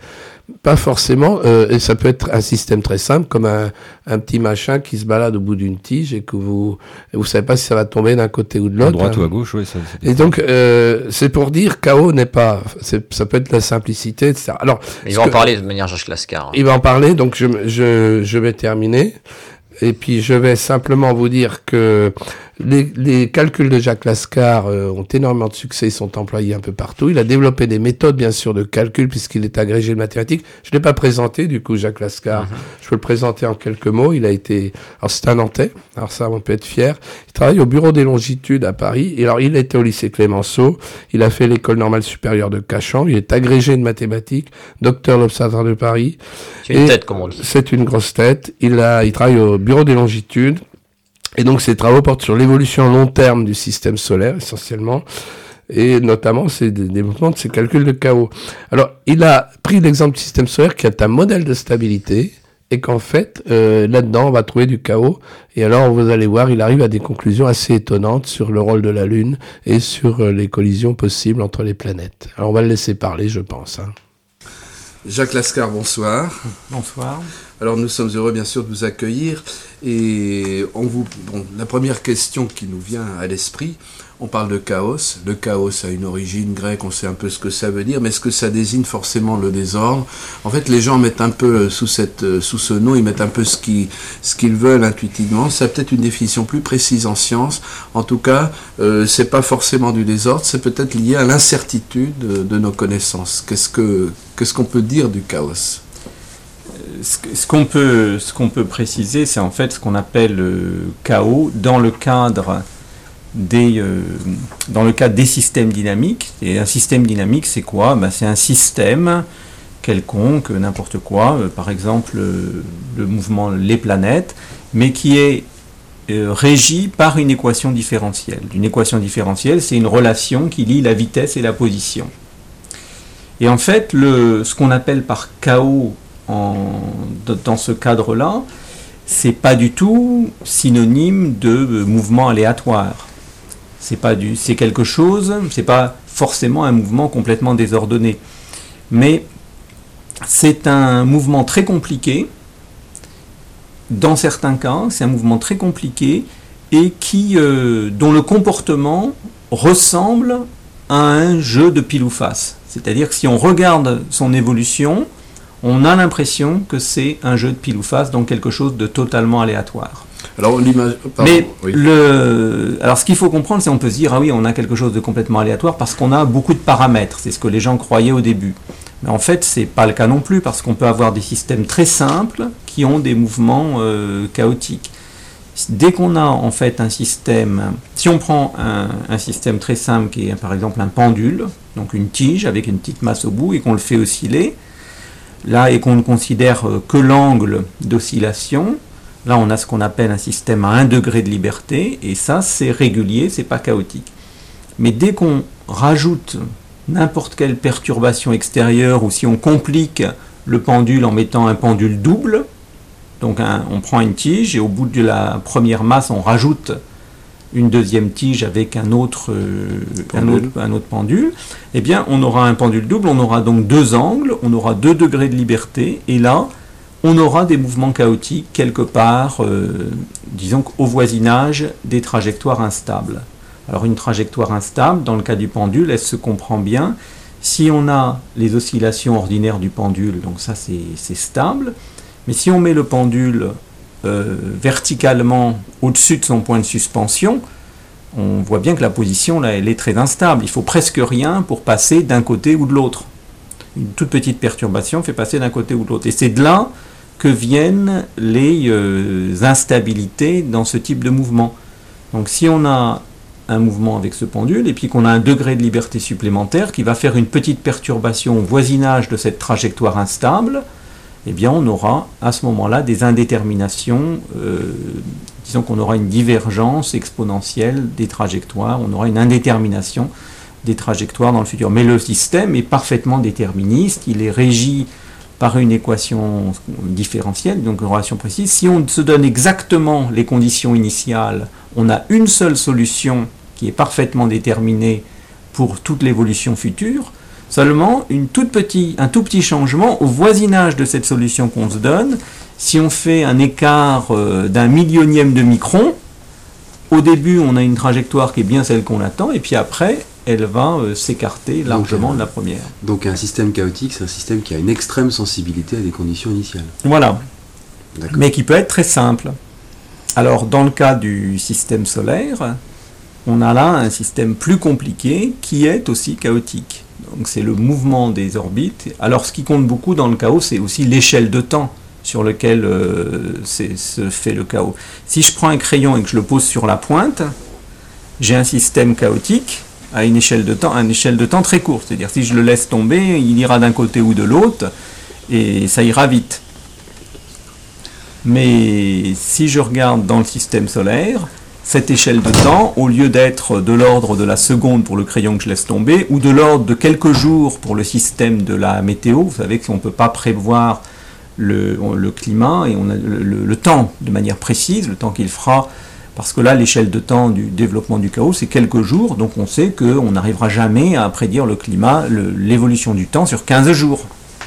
Pas forcément, euh, et ça peut être un système très simple, comme un, un petit machin qui se balade au bout d'une tige et que vous vous savez pas si ça va tomber d'un côté ou de l'autre. À droite hein. ou à gauche, oui. Ça, et donc, euh, c'est pour dire, chaos n'est pas... C'est, ça peut être la simplicité, et cetera. Alors, il va en parler de manière Jacques Lascar. Il va en parler, donc je, je, je vais terminer. Et puis je vais simplement vous dire que les, les calculs de Jacques Lascar euh, ont énormément de succès, ils sont employés un peu partout. Il a développé des méthodes bien sûr de calcul puisqu'il est agrégé de mathématiques. Je ne l'ai pas présenté du coup Jacques Lascar, mm-hmm. je peux le présenter en quelques mots. Il a été, alors c'est un Nantais, alors ça on peut être fier. Il travaille au bureau des longitudes à Paris. Et alors il était au lycée Clémenceau, il a fait l'école normale supérieure de Cachan, il est agrégé de mathématiques, docteur de l'Observatoire de Paris. C'est une et tête comme on dit. C'est une grosse tête. Il a, il travaille au bureau des longitudes. Et donc, ses travaux portent sur l'évolution long terme du système solaire, essentiellement, et notamment c'est le développement de ces calculs de chaos. Alors, il a pris l'exemple du système solaire qui est un modèle de stabilité, et qu'en fait, euh, là-dedans, on va trouver du chaos. Et alors, vous allez voir, il arrive à des conclusions assez étonnantes sur le rôle de la Lune et sur euh, les collisions possibles entre les planètes. Alors, on va le laisser parler, je pense. Hein. Jacques Lascar, bonsoir. Bonsoir. Alors nous sommes heureux bien sûr de vous accueillir et on vous bon, la première question qui nous vient à l'esprit, on parle de chaos. Le chaos a une origine grecque, on sait un peu ce que ça veut dire, mais est-ce que ça désigne forcément le désordre? En fait, les gens mettent un peu sous cette sous ce nom, ils mettent un peu ce qu'ils ce qu'ils veulent intuitivement. Ça a peut-être une définition plus précise en science. En tout cas, euh, c'est pas forcément du désordre, c'est peut-être lié à l'incertitude de, de nos connaissances. Qu'est-ce que qu'est-ce qu'on peut dire du chaos? Ce qu'on peut, ce qu'on peut préciser, c'est en fait ce qu'on appelle euh, chaos dans le cadre des, euh, dans le cadre des systèmes dynamiques. Et un système dynamique, c'est quoi? Ben, c'est un système quelconque, n'importe quoi, euh, par exemple euh, le mouvement les planètes, mais qui est euh, régi par une équation différentielle. Une équation différentielle, c'est une relation qui lie la vitesse et la position. Et en fait, le, ce qu'on appelle par chaos En, dans ce cadre-là, c'est pas du tout synonyme de mouvement aléatoire. C'est pas du, c'est quelque chose, c'est pas forcément un mouvement complètement désordonné, mais c'est un mouvement très compliqué. Dans certains cas, c'est un mouvement très compliqué et qui, euh, dont le comportement ressemble à un jeu de pile ou face. C'est-à-dire que si on regarde son évolution, on a l'impression que c'est un jeu de pile ou face, donc quelque chose de totalement aléatoire. Alors, l'image... Pardon, Mais oui. le... Alors, ce qu'il faut comprendre, c'est qu'on peut se dire, ah oui, on a quelque chose de complètement aléatoire parce qu'on a beaucoup de paramètres. C'est ce que les gens croyaient au début. Mais en fait, c'est pas le cas non plus, parce qu'on peut avoir des systèmes très simples qui ont des mouvements euh, chaotiques. Dès qu'on a en fait un système, si on prend un, un système très simple qui est par exemple un pendule, donc une tige avec une petite masse au bout, et qu'on le fait osciller, là, et qu'on ne considère que l'angle d'oscillation, là on a ce qu'on appelle un système à un degré de liberté, et ça c'est régulier, c'est pas chaotique. Mais dès qu'on rajoute n'importe quelle perturbation extérieure, ou si on complique le pendule en mettant un pendule double, donc un, on prend une tige, et au bout de la première masse on rajoute une deuxième tige avec un autre, euh, un autre, un autre pendule, eh bien on aura un pendule double, on aura donc deux angles, on aura deux degrés de liberté, et là on aura des mouvements chaotiques quelque part, euh, disons au voisinage des trajectoires instables. Alors une trajectoire instable, dans le cas du pendule, elle se comprend bien. Si on a les oscillations ordinaires du pendule, donc ça c'est, c'est stable, mais si on met le pendule Euh, verticalement au-dessus de son point de suspension, on voit bien que la position là, elle est très instable. Il faut presque rien pour passer d'un côté ou de l'autre. Une toute petite perturbation fait passer d'un côté ou de l'autre. Et c'est de là que viennent les euh, instabilités dans ce type de mouvement. Donc si on a un mouvement avec ce pendule et puis qu'on a un degré de liberté supplémentaire qui va faire une petite perturbation au voisinage de cette trajectoire instable, eh bien on aura à ce moment-là des indéterminations, euh, disons qu'on aura une divergence exponentielle des trajectoires, on aura une indétermination des trajectoires dans le futur. Mais le système est parfaitement déterministe, il est régi par une équation différentielle, donc une relation précise. Si on se donne exactement les conditions initiales, on a une seule solution qui est parfaitement déterminée pour toute l'évolution future. Seulement, une toute petit, un tout petit changement au voisinage de cette solution qu'on se donne. Si on fait un écart euh, d'un millionième de micron, au début, on a une trajectoire qui est bien celle qu'on attend, et puis après, elle va euh, s'écarter largement donc, de la première. Donc un système chaotique, c'est un système qui a une extrême sensibilité à des conditions initiales. Voilà. D'accord. Mais qui peut être très simple. Alors, dans le cas du système solaire, on a là un système plus compliqué qui est aussi chaotique. Donc, c'est le mouvement des orbites. Alors, ce qui compte beaucoup dans le chaos, c'est aussi l'échelle de temps sur lequel euh, c'est, se fait le chaos. Si je prends un crayon et que je le pose sur la pointe, j'ai un système chaotique à une échelle de temps, à une échelle de temps très courte. C'est-à-dire, si je le laisse tomber, il ira d'un côté ou de l'autre, et ça ira vite. Mais si je regarde dans le système solaire, cette échelle de temps, au lieu d'être de l'ordre de la seconde pour le crayon que je laisse tomber, ou de l'ordre de quelques jours pour le système de la météo, vous savez qu'on ne peut pas prévoir le, le climat et on a le, le, le temps de manière précise, le temps qu'il fera, parce que là, l'échelle de temps du développement du chaos, c'est quelques jours, donc on sait qu'on n'arrivera jamais à prédire le climat, le, l'évolution du temps sur quinze jours.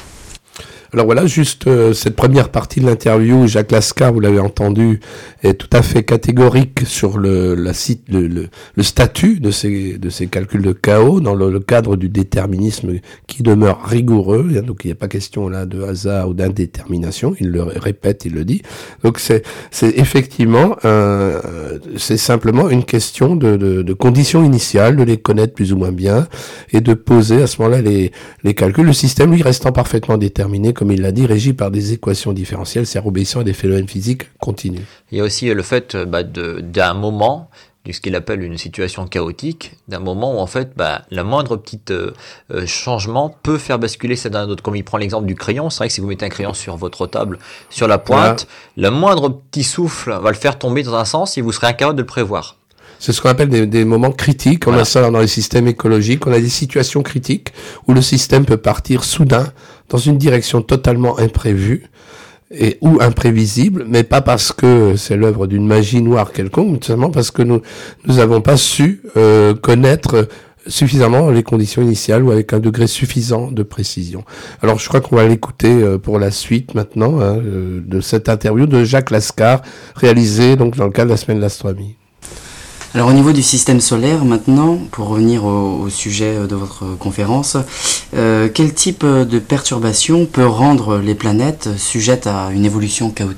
Alors voilà, juste euh, cette première partie de l'interview, Jacques Lascar, vous l'avez entendu, est tout à fait catégorique sur le, la, le, le, le statut de ces, de ces calculs de chaos dans le, le cadre du déterminisme qui demeure rigoureux. Donc il n'y a pas question là de hasard ou d'indétermination. Il le répète, il le dit. Donc c'est, c'est effectivement, un, c'est simplement une question de, de, de conditions initiales, de les connaître plus ou moins bien et de poser à ce moment-là les, les calculs. Le système, lui, restant parfaitement déterminé, comme il l'a dit, régi par des équations différentielles, c'est obéissant à des phénomènes physiques continus. Il y a aussi le fait bah, de, d'un moment, de ce qu'il appelle une situation chaotique, d'un moment où en fait bah, la moindre petite euh, changement peut faire basculer ça d'un autre. Comme il prend l'exemple du crayon, c'est vrai que si vous mettez un crayon sur votre table, sur la pointe, voilà. Le moindre petit souffle va le faire tomber dans un sens et vous serez incapable de le prévoir. C'est ce qu'on appelle des, des moments critiques. On voilà. a ça dans les systèmes écologiques. On a des situations critiques où le système peut partir soudain dans une direction totalement imprévue et ou imprévisible, mais pas parce que c'est l'œuvre d'une magie noire quelconque, mais tout simplement parce que nous nous avons pas su euh, connaître suffisamment les conditions initiales ou avec un degré suffisant de précision. Alors je crois qu'on va l'écouter euh, pour la suite maintenant hein, euh, de cette interview de Jacques Lascar réalisée donc dans le cadre de la semaine de l'astronomie. Alors au niveau du système solaire maintenant, pour revenir au, au sujet de votre conférence, euh, quel type de perturbation peut rendre les planètes sujettes à une évolution chaotique ?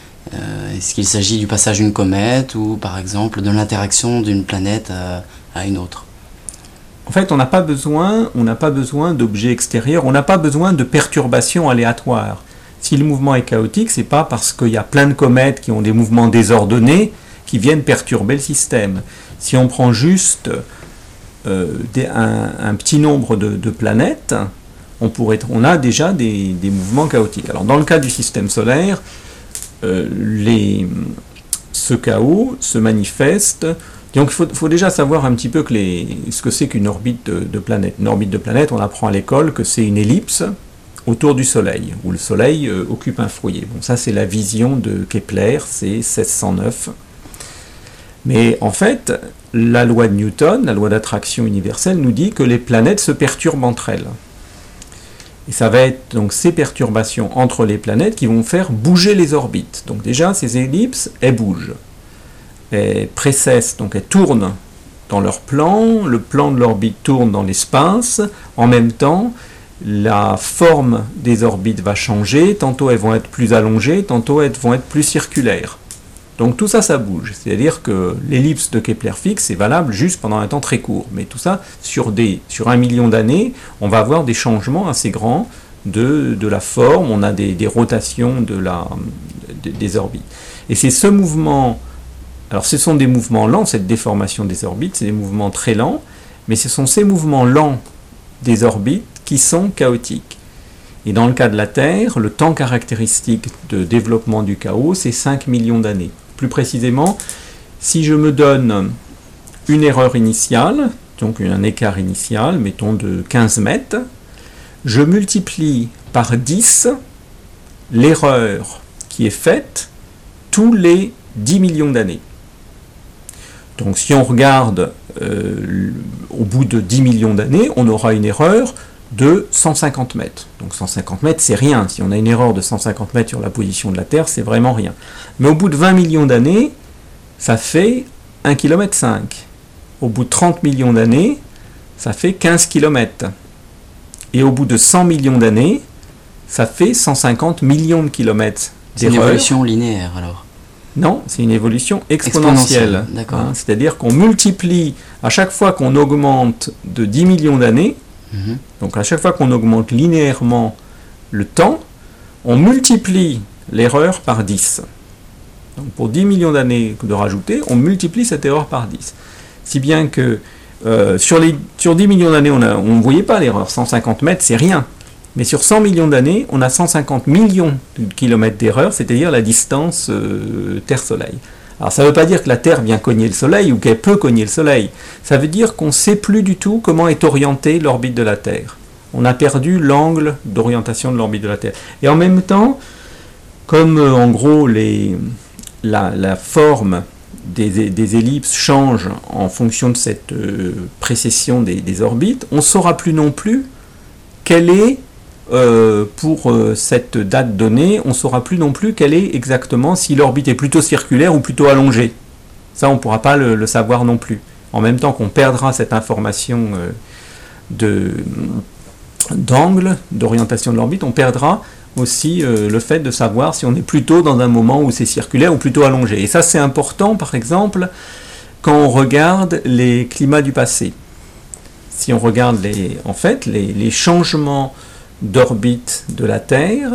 euh, Est-ce qu'il s'agit du passage d'une comète ou par exemple de l'interaction d'une planète à, à une autre ? En fait, on n'a pas besoin, on n'a pas besoin d'objets extérieurs, on n'a pas besoin de perturbations aléatoires. Si le mouvement est chaotique, c'est pas parce qu'il y a plein de comètes qui ont des mouvements désordonnés qui viennent perturber le système. Si on prend juste euh, des, un, un petit nombre de, de planètes, on, pourrait, on a déjà des, des mouvements chaotiques. Alors dans le cas du système solaire, euh, les, ce chaos se manifeste. Donc il faut, faut déjà savoir un petit peu que les, ce que c'est qu'une orbite de, de planète. Une orbite de planète, on apprend à l'école que c'est une ellipse autour du Soleil, où le Soleil euh, occupe un foyer. Bon, ça c'est la vision de Kepler, c'est seize cent neuf. Mais en fait, la loi de Newton, la loi d'attraction universelle, nous dit que les planètes se perturbent entre elles. Et ça va être donc ces perturbations entre les planètes qui vont faire bouger les orbites. Donc déjà, ces ellipses, elles bougent. Elles précessent, donc elles tournent dans leur plan, le plan de l'orbite tourne dans l'espace, en même temps, la forme des orbites va changer, tantôt elles vont être plus allongées, tantôt elles vont être plus circulaires. Donc tout ça, ça bouge. C'est-à-dire que l'ellipse de Kepler fixe est valable juste pendant un temps très court. Mais tout ça, sur, des, sur un million d'années, on va avoir des changements assez grands de, de la forme. On a des, des rotations de la, de, des orbites. Et c'est ce mouvement... Alors ce sont des mouvements lents, cette déformation des orbites, c'est des mouvements très lents, mais ce sont ces mouvements lents des orbites qui sont chaotiques. Et dans le cas de la Terre, le temps caractéristique de développement du chaos, c'est cinq millions d'années. Plus précisément, si je me donne une erreur initiale, donc un écart initial, mettons de quinze mètres, je multiplie par dix l'erreur qui est faite tous les dix millions d'années. Donc si on regarde euh, au bout de dix millions d'années, on aura une erreur de cent cinquante mètres. Donc cent cinquante mètres, c'est rien. Si on a une erreur de cent cinquante mètres sur la position de la Terre, c'est vraiment rien. Mais au bout de vingt millions d'années, ça fait un virgule cinq kilomètre. Au bout de trente millions d'années, ça fait quinze kilomètres. Et au bout de cent millions d'années, ça fait cent cinquante millions de kilomètres d'erreur. C'est une évolution linéaire alors? Non, c'est une évolution exponentielle. exponentielle d'accord. Hein, c'est-à-dire qu'on multiplie, à chaque fois qu'on augmente de dix millions d'années, mmh. donc à chaque fois qu'on augmente linéairement le temps, on multiplie l'erreur par dix. Donc pour dix millions d'années de rajouter, on multiplie cette erreur par dix. Si bien que euh, sur, les, sur dix millions d'années, on ne voyait pas l'erreur. cent cinquante mètres, c'est rien. Mais sur cent millions d'années, on a cent cinquante millions de kilomètres d'erreur, c'est-à-dire la distance euh, Terre-Soleil. Alors ça ne veut pas dire que la Terre vient cogner le Soleil ou qu'elle peut cogner le Soleil. Ça veut dire qu'on ne sait plus du tout comment est orientée l'orbite de la Terre. On a perdu l'angle d'orientation de l'orbite de la Terre. Et en même temps, comme euh, en gros les, la, la forme des, des ellipses change en fonction de cette euh, précession des, des orbites, on ne saura plus non plus quelle est, euh, pour euh, cette date donnée, on ne saura plus non plus quelle est exactement si l'orbite est plutôt circulaire ou plutôt allongée. Ça, on ne pourra pas le, le savoir non plus. En même temps qu'on perdra cette information euh, de, d'angle, d'orientation de l'orbite, on perdra aussi euh, le fait de savoir si on est plutôt dans un moment où c'est circulaire ou plutôt allongé. Et ça, c'est important, par exemple, quand on regarde les climats du passé. Si on regarde les, en fait, les, les changements d'orbite de la Terre,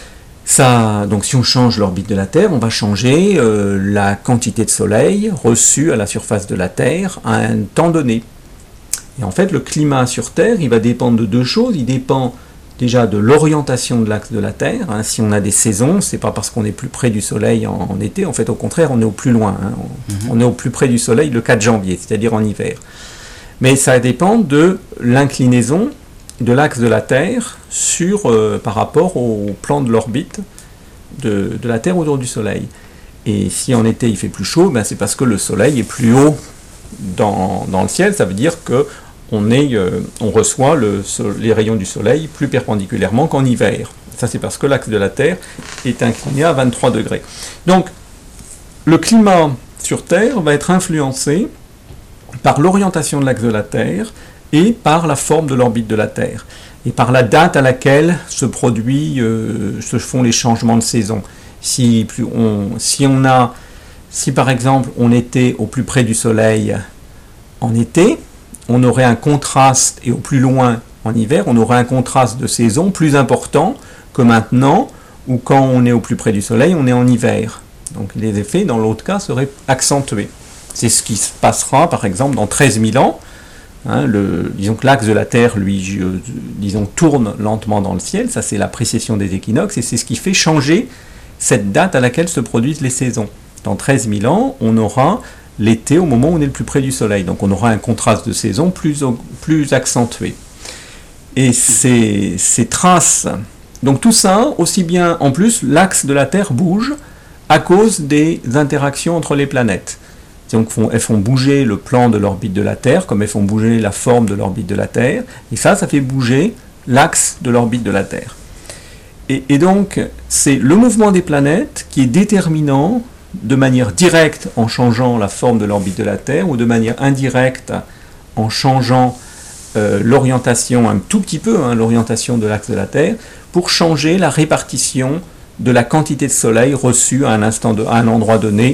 ça, donc si on change l'orbite de la Terre, on va changer euh, la quantité de soleil reçue à la surface de la Terre à un temps donné. Et en fait, le climat sur Terre, il va dépendre de deux choses. Il dépend déjà de l'orientation de l'axe de la Terre. Hein. Si on a des saisons, c'est pas parce qu'on est plus près du Soleil en, en été. En fait, au contraire, on est au plus loin. Hein. On, mm-hmm. on est au plus près du Soleil le quatre janvier, c'est-à-dire en hiver. Mais ça dépend de l'inclinaison de l'axe de la Terre sur, euh, par rapport au plan de l'orbite de, de la Terre autour du Soleil. Et si en été il fait plus chaud, ben c'est parce que le Soleil est plus haut dans, dans le ciel. Ça veut dire qu'on euh, on reçoit le, les rayons du Soleil plus perpendiculairement qu'en hiver. Ça, c'est parce que l'axe de la Terre est incliné à vingt-trois degrés. Donc, le climat sur Terre va être influencé par l'orientation de l'axe de la Terre et par la forme de l'orbite de la Terre, et par la date à laquelle se produit, euh, se font les changements de saison. Si, plus on, si, on a, si par exemple on était au plus près du Soleil en été, on aurait un contraste, et au plus loin en hiver, on aurait un contraste de saison plus important que maintenant, où quand on est au plus près du Soleil, on est en hiver. Donc les effets, dans l'autre cas, seraient accentués. C'est ce qui se passera, par exemple, dans treize mille ans. Hein, le, disons que l'axe de la Terre, lui, je, disons, tourne lentement dans le ciel. Ça, c'est la précession des équinoxes, et c'est ce qui fait changer cette date à laquelle se produisent les saisons. Dans treize mille ans, on aura l'été au moment où on est le plus près du Soleil. Donc, on aura un contraste de saison plus, plus accentué. Et ces, ces traces... Donc, tout ça, aussi bien... En plus, l'axe de la Terre bouge à cause des interactions entre les planètes. Donc elles font bouger le plan de l'orbite de la Terre, comme elles font bouger la forme de l'orbite de la Terre, et ça, ça fait bouger l'axe de l'orbite de la Terre. Et, et donc, c'est le mouvement des planètes qui est déterminant de manière directe en changeant la forme de l'orbite de la Terre, ou de manière indirecte en changeant euh, l'orientation, un tout petit peu, hein, l'orientation de l'axe de la Terre, pour changer la répartition de la quantité de soleil reçue à un, instant de, à un endroit donné,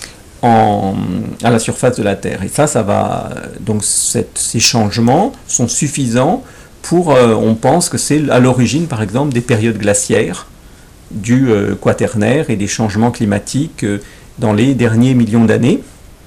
En, à la surface de la Terre. Et ça, ça va. Donc, cette, ces changements sont suffisants pour. Euh, on pense que c'est à l'origine, par exemple, des périodes glaciaires du euh, Quaternaire et des changements climatiques euh, dans les derniers millions d'années.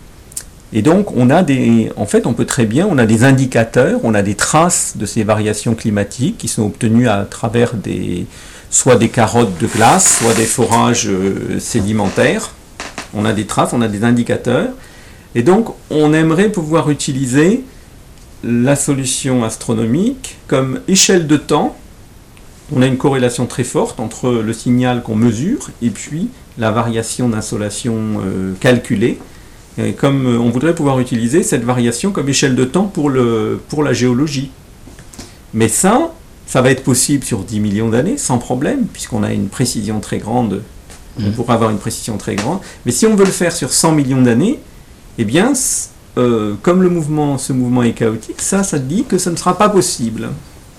Et donc, on a des. En fait, on peut très bien. On a des indicateurs, on a des traces de ces variations climatiques qui sont obtenues à travers des. Soit des carottes de glace, soit des forages euh, sédimentaires. On a des traces, on a des indicateurs, et donc on aimerait pouvoir utiliser la solution astronomique comme échelle de temps. On a une corrélation très forte entre le signal qu'on mesure et puis la variation d'insolation euh, calculée. Et comme euh, on voudrait pouvoir utiliser cette variation comme échelle de temps pour, le, pour la géologie. Mais ça, ça va être possible sur dix millions d'années, sans problème, puisqu'on a une précision très grande. On pourra avoir une précision très grande. Mais si on veut le faire sur cent millions d'années, eh bien, euh, comme le mouvement, ce mouvement est chaotique, ça, ça dit que ça ne sera pas possible.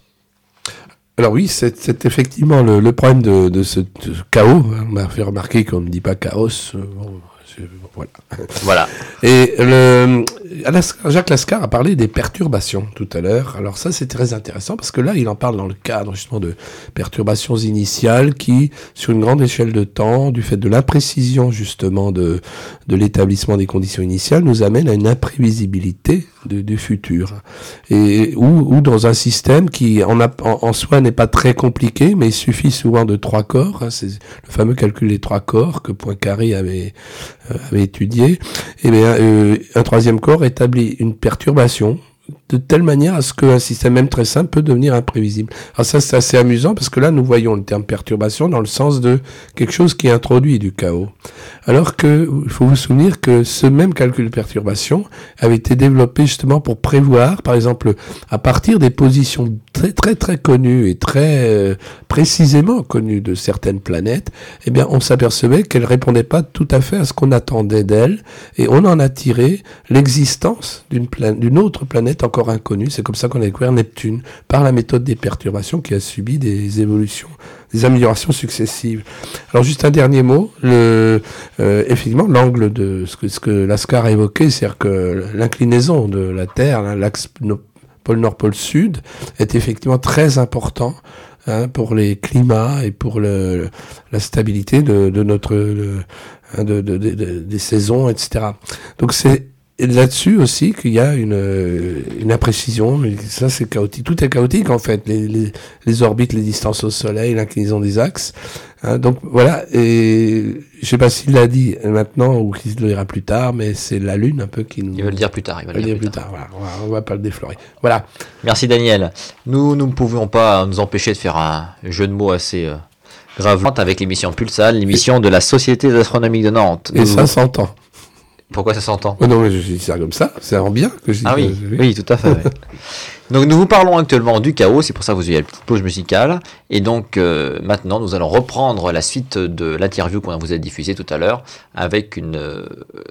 Alors oui, c'est, c'est effectivement le, le problème de, de ce de chaos. On m'a fait remarquer qu'on ne dit pas chaos. Euh, bon, je, voilà. Voilà. Et le, Jacques Lascar a parlé des perturbations tout à l'heure. Alors ça, c'est très intéressant parce que là, il en parle dans le cadre justement de perturbations initiales qui, sur une grande échelle de temps, du fait de l'imprécision justement de, de l'établissement des conditions initiales, nous amènent à une imprévisibilité de, du futur. Et, ou, ou dans un système qui, en, a, en, en soi, n'est pas très compliqué, mais il suffit souvent de trois corps. Hein, c'est le fameux calcul des trois corps que Poincaré avait, euh, avait étudié. Et bien, euh, un troisième corps établit une perturbation de telle manière à ce qu'un système même très simple peut devenir imprévisible. Alors ça, c'est assez amusant parce que là, nous voyons le terme perturbation dans le sens de quelque chose qui introduit du chaos. Alors que, il faut vous souvenir que ce même calcul de perturbation avait été développé justement pour prévoir, par exemple, à partir des positions très très très connues et très euh, précisément connues de certaines planètes, eh bien, on s'apercevait qu'elles répondaient pas tout à fait à ce qu'on attendait d'elles et on en a tiré l'existence d'une plan- d'une autre planète encore inconnue. C'est comme ça qu'on a découvert Neptune, par la méthode des perturbations qui a subi des évolutions, des améliorations successives. Alors juste un dernier mot, le, euh, effectivement l'angle de ce que, ce que Lascar a évoqué, c'est-à-dire que l'inclinaison de la Terre, hein, l'axe no, pôle nord, pôle sud, est effectivement très important hein, pour les climats et pour le, la stabilité de, de notre le, hein, de, de, de, de, des saisons, et cetera. Donc c'est Et là-dessus aussi qu'il y a une, une imprécision, mais ça c'est chaotique. Tout est chaotique en fait, les, les, les orbites, les distances au Soleil, l'inclinaison des axes. Hein, donc voilà, et je sais pas s'il l'a dit maintenant ou qu'il le dira plus tard, mais c'est la Lune un peu qui nous... Il va le dire plus tard. Il va le dire plus tard. tard. Voilà, on va, on va pas le déflorer. Voilà. Merci Daniel. Nous, nous ne pouvions pas nous empêcher de faire un jeu de mots assez euh, grave avec l'émission Pulsar, l'émission de la Société d'astronomie de Nantes. Et nous... ça s'entend. Pourquoi ça s'entend ? Oh non, mais je dis ça comme ça, c'est en bien que je dis Ah oui, que, oui, tout à fait. Oui. Donc nous vous parlons actuellement du chaos, c'est pour ça que vous avez la petite pause musicale. Et donc euh, maintenant, nous allons reprendre la suite de l'interview qu'on vous a diffusée tout à l'heure avec une, euh,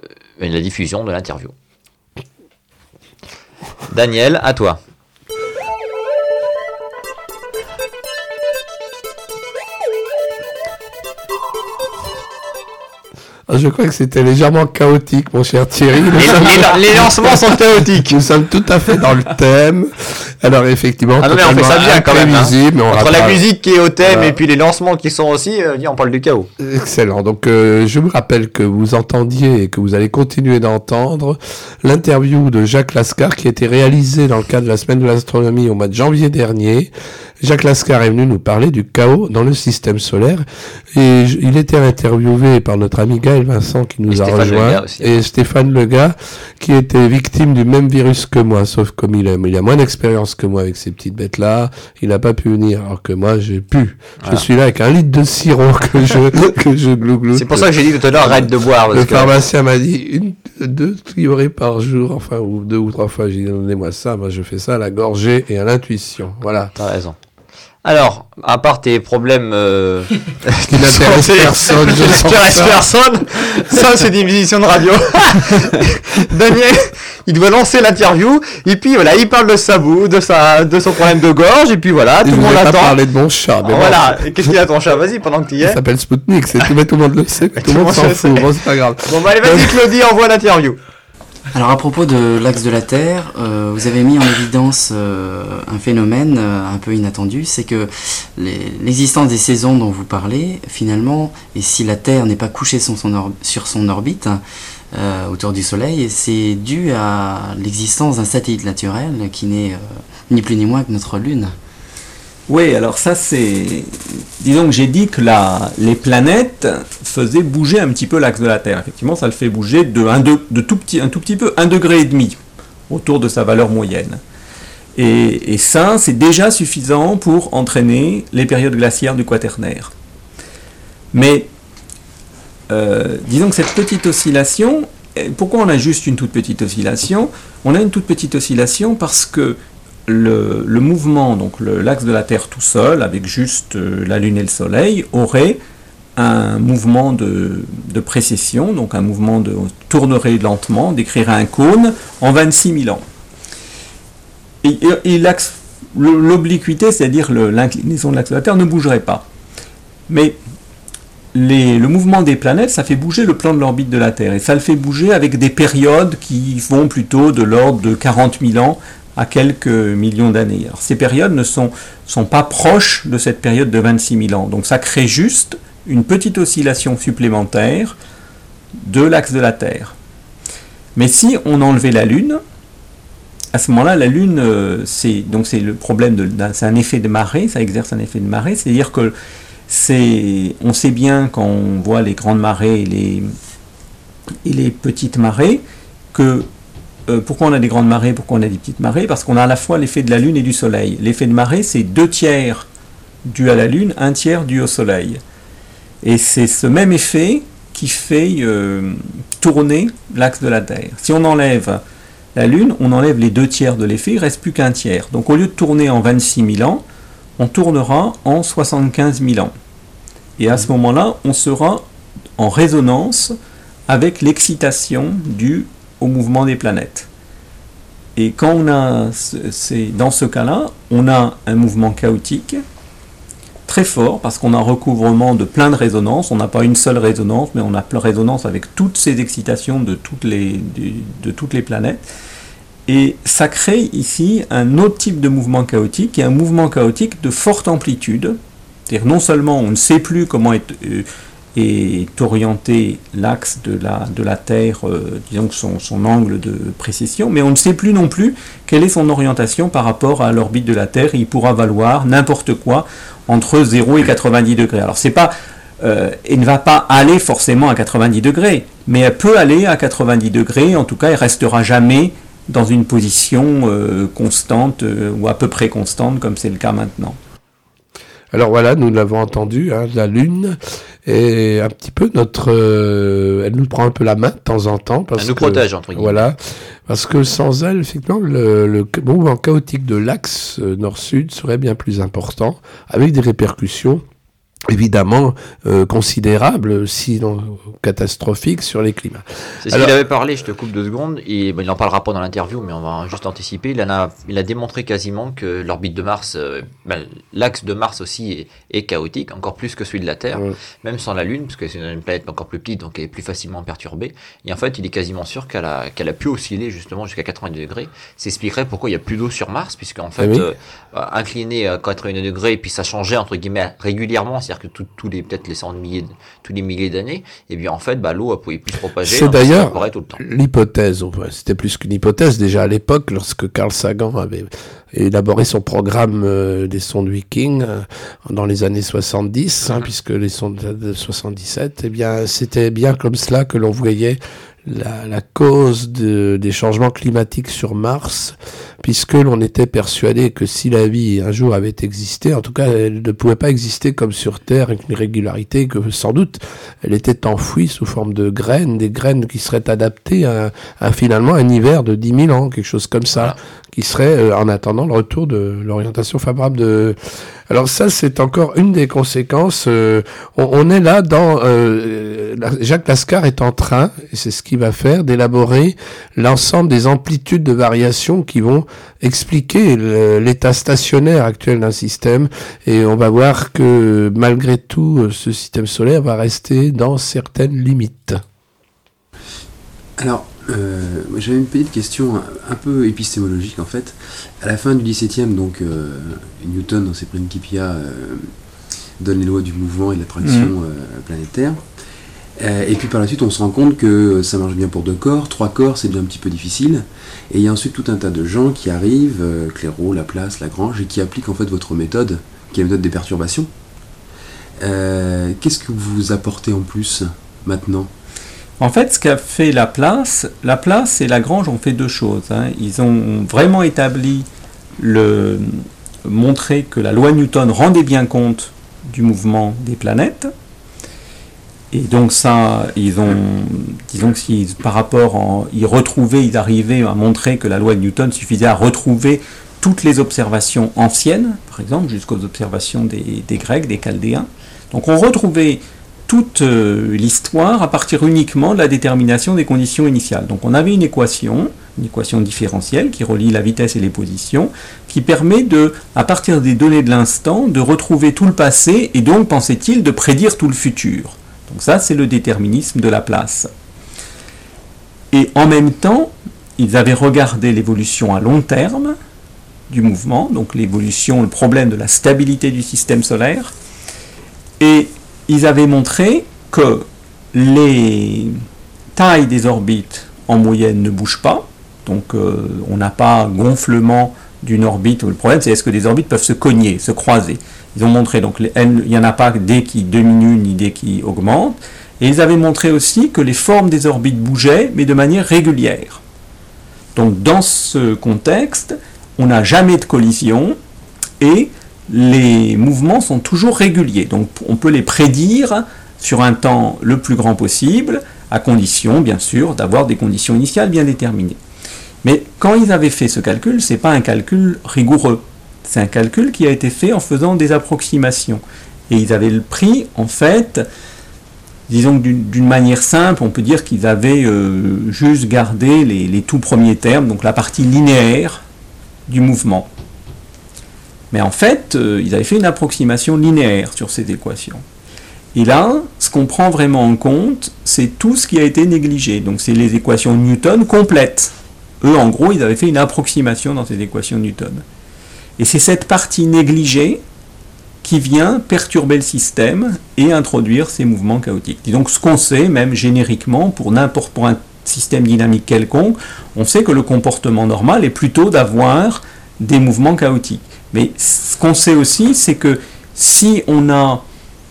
la diffusion de l'interview. Daniel, à toi. Je crois que c'était légèrement chaotique, mon cher Thierry. Les, les, les lancements sont chaotiques. Nous sommes tout à fait dans le thème. Alors effectivement, ah non, mais on fait ça bien quand même. Hein. Mais on Entre la musique qui est au thème voilà. Et puis les lancements qui sont aussi, euh, on parle du chaos. Excellent. Donc euh, je vous rappelle que vous entendiez et que vous allez continuer d'entendre l'interview de Jacques Lascar qui a été réalisée dans le cadre de la semaine de l'astronomie au mois de janvier dernier. Jacques Lascar est venu nous parler du chaos dans le système solaire et j- il était interviewé par notre ami Gaël Vincent qui nous et a Stéphane rejoint aussi, et Stéphane Lega qui était victime du même virus que moi, sauf comme il a, il a moins d'expérience que moi avec ces petites bêtes-là, il n'a pas pu venir alors que moi j'ai pu. Voilà. Je suis là avec un litre de sirop que je que je glougloute. C'est pour ça que j'ai dit tout à l'heure arrête de boire. Parce Le que... pharmacien m'a dit une, deux triorées par jour, enfin ou deux ou trois fois. J'ai dit donnez-moi ça, moi je fais ça à la gorgée et à l'intuition. Voilà. T'as raison. Alors, à part tes problèmes euh, qui n'intéressent personne, qui n'intéressent personne, ça c'est des musiciens de radio. Daniel, il doit lancer l'interview et puis voilà, il parle de sa boue, de sa, de son problème de gorge et puis voilà, tout le monde attend. Pas parler de mon chat. Mais voilà. Bon. Et qu'est-ce qu'il a ton chat ? Vas-y, pendant que tu y es. Il s'appelle Spoutnik, c'est tout, mais tout le monde le sait, tout le monde s'en fout. Bon, c'est pas grave. Bon bah allez, vas-y Claudie, envoie l'interview. Alors à propos de l'axe de la Terre, euh, vous avez mis en évidence euh, un phénomène euh, un peu inattendu, c'est que les, l'existence des saisons dont vous parlez, finalement, et si la Terre n'est pas couchée sur son, or- sur son orbite euh, autour du Soleil, c'est dû à l'existence d'un satellite naturel qui n'est euh, ni plus ni moins que notre Lune. Oui, alors ça c'est... Disons que j'ai dit que la... les planètes faisaient bouger un petit peu l'axe de la Terre. Effectivement, ça le fait bouger de, un de... de tout petit... un tout petit peu, un degré et demi, autour de sa valeur moyenne. Et, et ça, c'est déjà suffisant pour entraîner les périodes glaciaires du Quaternaire. Mais, euh, disons que cette petite oscillation pourquoi on a juste une toute petite oscillation? On a une toute petite oscillation parce que le, le mouvement, donc le, l'axe de la Terre tout seul, avec juste euh, la Lune et le Soleil, aurait un mouvement de, de précession, donc un mouvement de tournerait lentement, décrirait un cône en vingt-six mille ans. Et, et, et l'axe, l'obliquité, c'est-à-dire le, l'inclinaison de l'axe de la Terre, ne bougerait pas. Mais les, le mouvement des planètes, ça fait bouger le plan de l'orbite de la Terre, et ça le fait bouger avec des périodes qui vont plutôt de l'ordre de quarante mille ans à quelques millions d'années. Alors ces périodes ne sont, sont pas proches de cette période de vingt-six mille ans, donc ça crée juste une petite oscillation supplémentaire de l'axe de la Terre. Mais si on enlevait la Lune, à ce moment-là, la Lune, euh, c'est, donc c'est le problème, de, c'est un effet de marée, ça exerce un effet de marée, c'est-à-dire que c'est, on sait bien quand on voit les grandes marées et les, et les petites marées, que euh, pourquoi on a des grandes marées, pourquoi on a des petites marées, parce qu'on a à la fois l'effet de la Lune et du Soleil. L'effet de marée, c'est deux tiers dû à la Lune, un tiers dû au Soleil. Et c'est ce même effet qui fait euh, tourner l'axe de la Terre. Si on enlève la Lune, on enlève les deux tiers de l'effet, il ne reste plus qu'un tiers. Donc au lieu de tourner en vingt-six mille ans, on tournera en soixante-quinze mille ans. Et à ce moment-là, on sera en résonance avec l'excitation due au mouvement des planètes. Et quand on a, c'est, dans ce cas-là, on a un mouvement chaotique très fort, parce qu'on a un recouvrement de plein de résonances. On n'a pas une seule résonance, mais on a plein de résonances avec toutes ces excitations de toutes les, de, de toutes les planètes. Et ça crée ici un autre type de mouvement chaotique, qui est un mouvement chaotique de forte amplitude. C'est-à-dire non seulement on ne sait plus comment est, euh, est orienté l'axe de la, de la Terre, euh, disons que son, son angle de précision, mais on ne sait plus non plus quelle est son orientation par rapport à l'orbite de la Terre. Il pourra valoir n'importe quoi entre zéro et quatre-vingt-dix degrés. Alors c'est pas, euh, elle ne va pas aller forcément à quatre-vingt-dix degrés, mais elle peut aller à quatre-vingt-dix degrés, en tout cas elle restera jamais dans une position euh, constante euh, ou à peu près constante comme c'est le cas maintenant. Alors voilà, nous l'avons entendu, hein, la Lune est un petit peu notre... Euh, elle nous prend un peu la main de temps en temps. Parce elle nous que, protège, entre guillemets. Voilà, parce que sans elle, effectivement, le, le mouvement chaotique de l'axe nord-sud serait bien plus important, avec des répercussions évidemment euh, considérable, sinon catastrophique, sur les climats. C'est ce Alors, qu'il avait parlé, je te coupe deux secondes, et ben, il n'en parlera pas dans l'interview, mais on va juste anticiper. Il, en a, il a démontré quasiment que l'orbite de Mars, euh, ben, l'axe de Mars aussi est, est chaotique, encore plus que celui de la Terre, ouais. Même sans la Lune, parce que c'est une planète encore plus petite, donc elle est plus facilement perturbée. Et en fait, il est quasiment sûr qu'elle a, qu'elle a pu osciller justement jusqu'à quatre-vingt-dix degrés. Ça expliquerait pourquoi il n'y a plus d'eau sur Mars, puisqu'en fait, ah oui. euh, incliné à quatre-vingt-dix degrés, et puis ça changeait entre guillemets régulièrement, c'est-à-dire que tout, tous les peut-être les cent milliers, tous les milliers d'années, et bien en fait, bah, l'eau a pouvait plus se propager. C'est d'ailleurs tout le temps. L'hypothèse, c'était plus qu'une hypothèse déjà à l'époque, lorsque Carl Sagan avait élaboré son programme euh, des sondes Viking euh, dans les années soixante-dix, mm-hmm. hein, puisque les sondes de soixante-dix-sept, eh bien c'était bien comme cela que l'on voyait la, la cause de, des changements climatiques sur Mars, puisque l'on était persuadé que si la vie un jour avait existé, en tout cas elle ne pouvait pas exister comme sur Terre avec une régularité, que sans doute elle était enfouie sous forme de graines, des graines qui seraient adaptées à, à finalement un hiver de dix mille ans, quelque chose comme ça, voilà. Qui serait euh, en attendant le retour de l'orientation favorable de... Alors ça, c'est encore une des conséquences. Euh, on, on est là dans... Euh, Jacques Lascar est en train, et c'est ce qu'il va faire, d'élaborer l'ensemble des amplitudes de variation qui vont expliquer le, l'état stationnaire actuel d'un système. Et on va voir que malgré tout, ce système solaire va rester dans certaines limites. Alors, euh, j'avais une petite question un, un peu épistémologique en fait. À la fin du dix-septième, donc euh, Newton dans ses Principia euh, donne les lois du mouvement et de l'attraction mmh. euh, planétaire. Euh, et puis par la suite, on se rend compte que ça marche bien pour deux corps, trois corps, c'est déjà un petit peu difficile. Et il y a ensuite tout un tas de gens qui arrivent, euh, Clairaut, Laplace, Lagrange, et qui appliquent en fait votre méthode, qui est la méthode des perturbations. Euh, qu'est-ce que vous apportez en plus maintenant ? En fait, ce qu'a fait Laplace, Laplace et Lagrange ont fait deux choses. Hein. Ils ont vraiment établi, le, montré que la loi Newton rendait bien compte du mouvement des planètes. Et donc ça, ils ont, disons que si, par rapport, en, ils retrouvaient, ils arrivaient à montrer que la loi de Newton suffisait à retrouver toutes les observations anciennes, par exemple, jusqu'aux observations des, des Grecs, des Chaldéens. Donc on retrouvait toute euh, l'histoire à partir uniquement de la détermination des conditions initiales. Donc on avait une équation, une équation différentielle qui relie la vitesse et les positions, qui permet de, à partir des données de l'instant, de retrouver tout le passé et donc, pensait-il, de prédire tout le futur. Donc ça, c'est le déterminisme de Laplace. Et en même temps, ils avaient regardé l'évolution à long terme du mouvement, donc l'évolution, le problème de la stabilité du système solaire, et ils avaient montré que les tailles des orbites en moyenne ne bougent pas, donc euh, on n'a pas gonflement d'une orbite. Le problème, c'est est-ce que des orbites peuvent se cogner, se croiser. Ils ont montré, donc les n, il n'y en a pas d qui diminue ni d qui augmente, et ils avaient montré aussi que les formes des orbites bougeaient, mais de manière régulière. Donc dans ce contexte, on n'a jamais de collision, et les mouvements sont toujours réguliers. Donc on peut les prédire sur un temps le plus grand possible, à condition, bien sûr, d'avoir des conditions initiales bien déterminées. Mais quand ils avaient fait ce calcul, ce n'est pas un calcul rigoureux. C'est un calcul qui a été fait en faisant des approximations. Et ils avaient pris, en fait, disons que d'une, d'une manière simple, on peut dire qu'ils avaient euh, juste gardé les, les tout premiers termes, donc la partie linéaire du mouvement. Mais en fait, euh, ils avaient fait une approximation linéaire sur ces équations. Et là, ce qu'on prend vraiment en compte, c'est tout ce qui a été négligé. Donc c'est les équations Newton complètes. Eux, en gros, ils avaient fait une approximation dans ces équations Newton. Et c'est cette partie négligée qui vient perturber le système et introduire ces mouvements chaotiques. Et donc ce qu'on sait, même génériquement, pour n'importe pour un système dynamique quelconque, on sait que le comportement normal est plutôt d'avoir des mouvements chaotiques. Mais ce qu'on sait aussi, c'est que si on a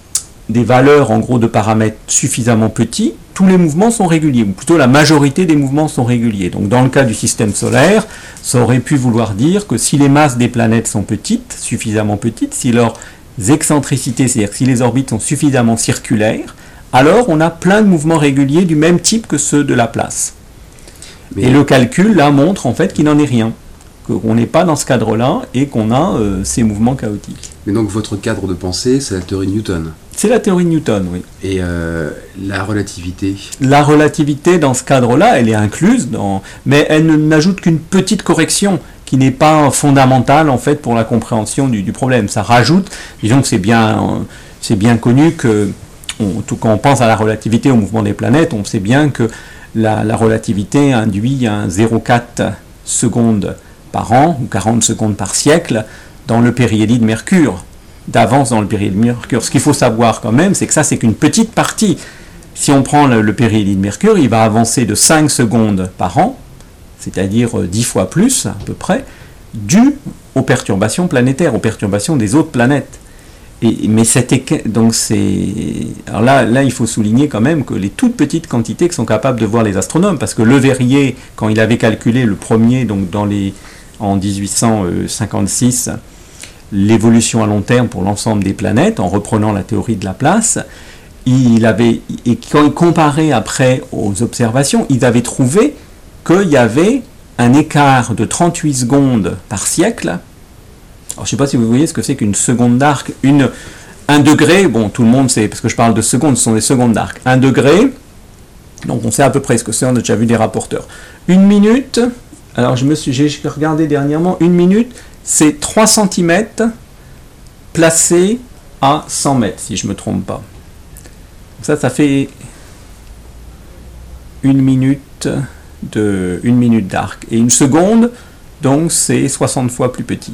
des valeurs en gros de paramètres suffisamment petits, tous les mouvements sont réguliers, ou plutôt la majorité des mouvements sont réguliers. Donc dans le cas du système solaire, ça aurait pu vouloir dire que si les masses des planètes sont petites, suffisamment petites, si leurs excentricités, c'est-à-dire si les orbites sont suffisamment circulaires, alors on a plein de mouvements réguliers du même type que ceux de Laplace. Mais... Et le calcul là montre en fait qu'il n'en est rien, qu'on n'est pas dans ce cadre-là et qu'on a euh, ces mouvements chaotiques. Mais donc votre cadre de pensée, c'est la théorie de Newton. C'est la théorie de Newton, oui. Et euh, la relativité La relativité, dans ce cadre-là, elle est incluse, dans... mais elle n'ajoute qu'une petite correction qui n'est pas fondamentale, en fait, pour la compréhension du, du problème. Ça rajoute, disons que c'est bien, c'est bien connu que, on, tout, quand on pense à la relativité au mouvement des planètes, on sait bien que la, la relativité induit un zéro virgule quatre secondes par an, ou quarante secondes par siècle, dans le périhélie de Mercure. D'avance dans le périhélie de Mercure. Ce qu'il faut savoir quand même, c'est que ça, c'est qu'une petite partie. Si on prend le, le périhélie de Mercure, il va avancer de cinq secondes par an, c'est-à-dire dix fois plus, à peu près, dû aux perturbations planétaires, aux perturbations des autres planètes. Et, mais cette, donc c'est, alors là, là, il faut souligner quand même que les toutes petites quantités que sont capables de voir les astronomes, parce que Le Verrier, quand il avait calculé le premier, donc dans les, en dix-huit cent cinquante-six, l'évolution à long terme pour l'ensemble des planètes, en reprenant la théorie de Laplace, il avait, et quand il comparait après aux observations, il avait trouvé qu'il y avait un écart de trente-huit secondes par siècle. Alors, je ne sais pas si vous voyez ce que c'est qu'une seconde d'arc. Une, un degré, bon, tout le monde sait, parce que je parle de secondes, ce sont des secondes d'arc. Un degré, donc on sait à peu près ce que c'est, on a déjà vu des rapporteurs. Une minute, alors je me suis, j'ai regardé dernièrement, une minute, c'est trois centimètres placés à cent mètres, si je ne me trompe pas. Ça, ça fait une minute de une minute d'arc. Et une seconde, donc c'est soixante fois plus petit.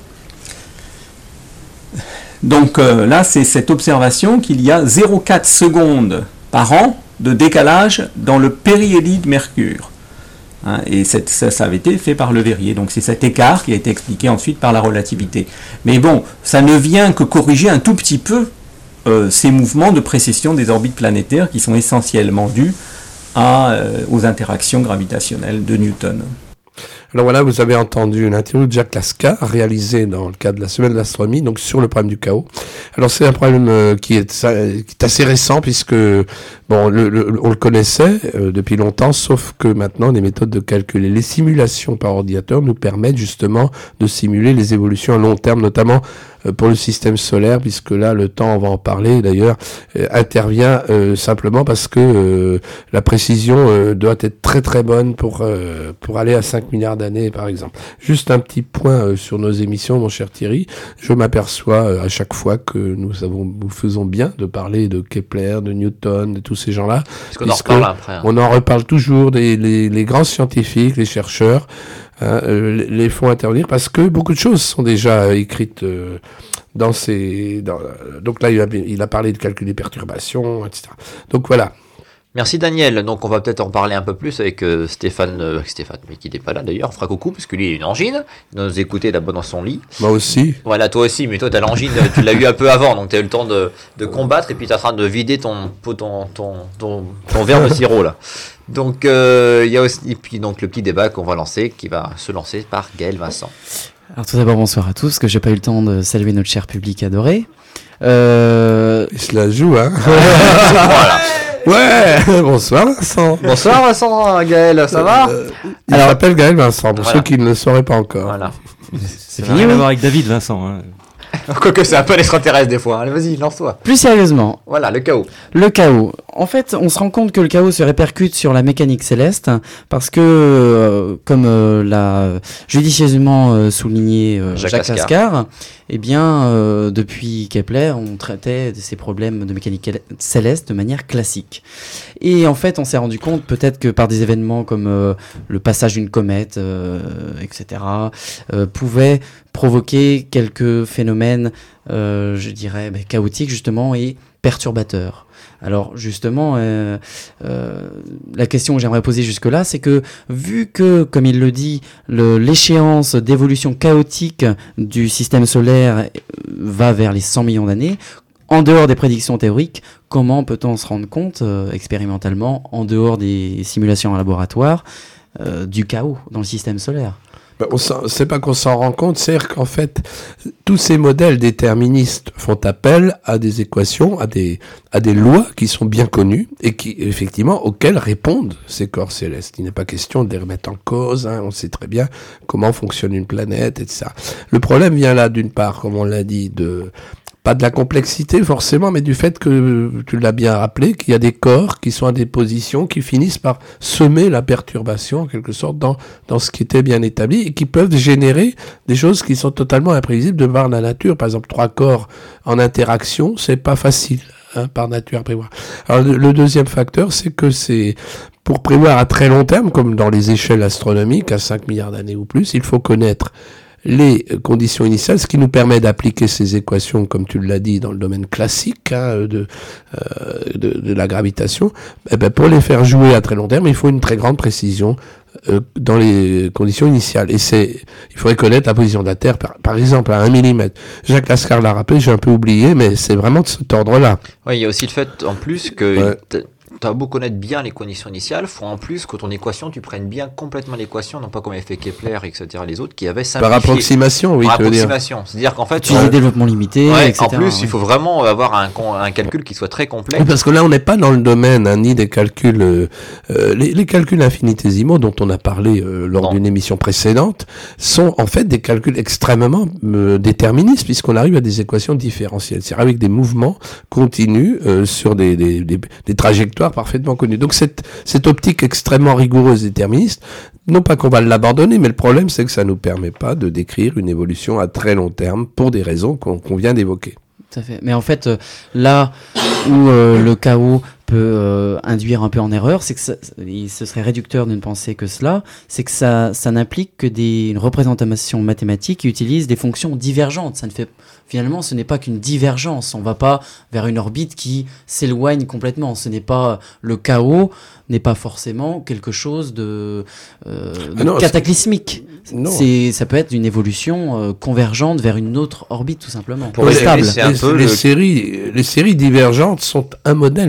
Donc euh, là, c'est cette observation qu'il y a zéro virgule quatre secondes par an de décalage dans le périhélie de Mercure. Hein, et cette, ça, ça avait été fait par Le Verrier. Donc c'est cet écart qui a été expliqué ensuite par la relativité. Mais bon, ça ne vient que corriger un tout petit peu euh, ces mouvements de précession des orbites planétaires qui sont essentiellement dus à, euh, aux interactions gravitationnelles de Newton. Alors voilà, vous avez entendu une interview de Jacques Lascar réalisée dans le cadre de la semaine de l'astronomie, donc sur le problème du chaos. Alors c'est un problème euh, qui, est, ça, qui est assez récent puisque bon, le, le, on le connaissait euh, depuis longtemps, sauf que maintenant les méthodes de calcul et les simulations par ordinateur nous permettent justement de simuler les évolutions à long terme, notamment euh, pour le système solaire, puisque là le temps, on va en parler d'ailleurs, euh, intervient euh, simplement parce que euh, la précision euh, doit être très très bonne pour euh, pour aller à cinq milliards d'années par exemple. Juste un petit point euh, sur nos émissions, mon cher Thierry. Je m'aperçois euh, à chaque fois que nous avons, nous faisons bien de parler de Kepler, de Newton, de tous ces gens-là. Parce qu'on en reparle après. Hein. On en reparle toujours, des, les, les grands scientifiques, les chercheurs, hein, euh, les font intervenir parce que beaucoup de choses sont déjà écrites euh, dans ces... Dans, donc là, il a, il a parlé de calcul des perturbations, et cetera. Donc voilà. Merci Daniel. Donc on va peut-être en parler un peu plus avec euh, Stéphane, euh, Stéphane, mais qui n'est pas là d'ailleurs, on fera coucou parce que lui il a une angine, il doit nous écouter là-bas dans son lit. Moi aussi. Voilà, toi aussi, mais toi t'as l'angine, tu l'as eu un peu avant, donc t'as eu le temps de, de combattre et puis t'es en train de vider ton, ton, ton, ton, ton verre de sirop là. Donc il euh, y a aussi, et puis donc le petit débat qu'on va lancer, qui va se lancer par Gaël Vincent. Alors tout d'abord bonsoir à tous, parce que j'ai pas eu le temps de saluer notre cher public adoré. Euh... Il se la joue, hein. Voilà. Ouais, bonsoir Vincent. Bonsoir Vincent, Gaël, ça va euh, Il Alors, s'appelle Gaël Vincent, pour voilà. ceux qui ne le sauraient pas encore. Voilà. C'est fini, rien à voir avec David Vincent. Hein. Quoique c'est un peu l'extraterrestre des fois. Allez, vas-y, lance-toi. Plus sérieusement. Voilà, le chaos. Le chaos. En fait, on se rend compte que le chaos se répercute sur la mécanique céleste parce que, euh, comme euh, l'a judicieusement euh, souligné euh, Jacques, Jacques Lascar, eh bien, euh, depuis Kepler, on traitait de ces problèmes de mécanique céleste de manière classique. Et en fait, on s'est rendu compte peut-être que par des événements comme euh, le passage d'une comète, euh, et cetera, euh, pouvaient provoquer quelques phénomènes, euh, je dirais, bah, chaotiques justement et perturbateurs. Alors justement, euh, euh, la question que j'aimerais poser jusque-là, c'est que vu que, comme il le dit, le, l'échéance d'évolution chaotique du système solaire va vers les cent millions d'années, en dehors des prédictions théoriques, comment peut-on se rendre compte, euh, expérimentalement, en dehors des simulations en laboratoire, euh, du chaos dans le système solaire ? Ben, on c'est pas qu'on s'en rend compte, c'est qu'en fait, tous ces modèles déterministes font appel à des équations, à des, à des lois qui sont bien connues et qui, effectivement, auxquelles répondent ces corps célestes. Il n'est pas question de les remettre en cause, hein, on sait très bien comment fonctionne une planète, et cetera. Le problème vient là, d'une part, comme on l'a dit, de... pas de la complexité forcément, mais du fait que, tu l'as bien rappelé, qu'il y a des corps qui sont à des positions qui finissent par semer la perturbation, en quelque sorte, dans, dans ce qui était bien établi, et qui peuvent générer des choses qui sont totalement imprévisibles de par la nature. Par exemple, trois corps en interaction, c'est pas facile, hein, par nature à prévoir. Alors, le, le deuxième facteur, c'est que c'est... Pour prévoir à très long terme, comme dans les échelles astronomiques, à cinq milliards d'années ou plus, il faut connaître les conditions initiales, ce qui nous permet d'appliquer ces équations, comme tu l'as dit, dans le domaine classique, hein, de, euh, de, de la gravitation. Eh ben, pour les faire jouer à très long terme, il faut une très grande précision euh, dans les conditions initiales. Et c'est, il faudrait connaître la position de la Terre, par, par exemple, à un millimètre. Jacques Lascar l'a rappelé, j'ai un peu oublié, mais c'est vraiment de cet ordre-là. Oui, il y a aussi le fait, en plus, que... Ouais. Tu as beau connaître bien les conditions initiales, il faut en plus que ton équation, tu prennes bien complètement l'équation, non pas comme avait fait Kepler, et cetera, les autres qui avaient simplifié. Par approximation, oui. Par approximation. C'est-à-dire qu'en fait... Tu as des développements limités, ouais, et cetera. En plus, ouais. il faut vraiment avoir un, un calcul qui soit très complexe. Oui, parce que là, on n'est pas dans le domaine, hein, ni des calculs... Euh, euh, les, les calculs infinitésimaux dont on a parlé euh, lors non. d'une émission précédente sont en fait des calculs extrêmement euh, déterministes, puisqu'on arrive à des équations différentielles. C'est-à-dire avec des mouvements continus euh, sur des, des, des, des trajectoires parfaitement connues. Donc cette, cette optique extrêmement rigoureuse déterministe, non pas qu'on va l'abandonner, mais le problème c'est que ça ne nous permet pas de décrire une évolution à très long terme pour des raisons qu'on, qu'on vient d'évoquer. Tout à fait. Mais en fait, euh, là où euh, le chaos peut euh, induire un peu en erreur, c'est que ça, ce serait réducteur de ne penser que cela, c'est que ça, ça n'implique que des, une représentation mathématique qui utilise des fonctions divergentes. Ça ne fait, finalement, ce n'est pas qu'une divergence. On ne va pas vers une orbite qui s'éloigne complètement. Ce n'est pas le chaos, n'est pas forcément quelque chose de, euh, de ah non, cataclysmique. Non. C'est, ça peut être une évolution euh, convergente vers une autre orbite, tout simplement. Pour les, stable. Les, les, les, le... séries, les séries divergentes sont un modèle mathématique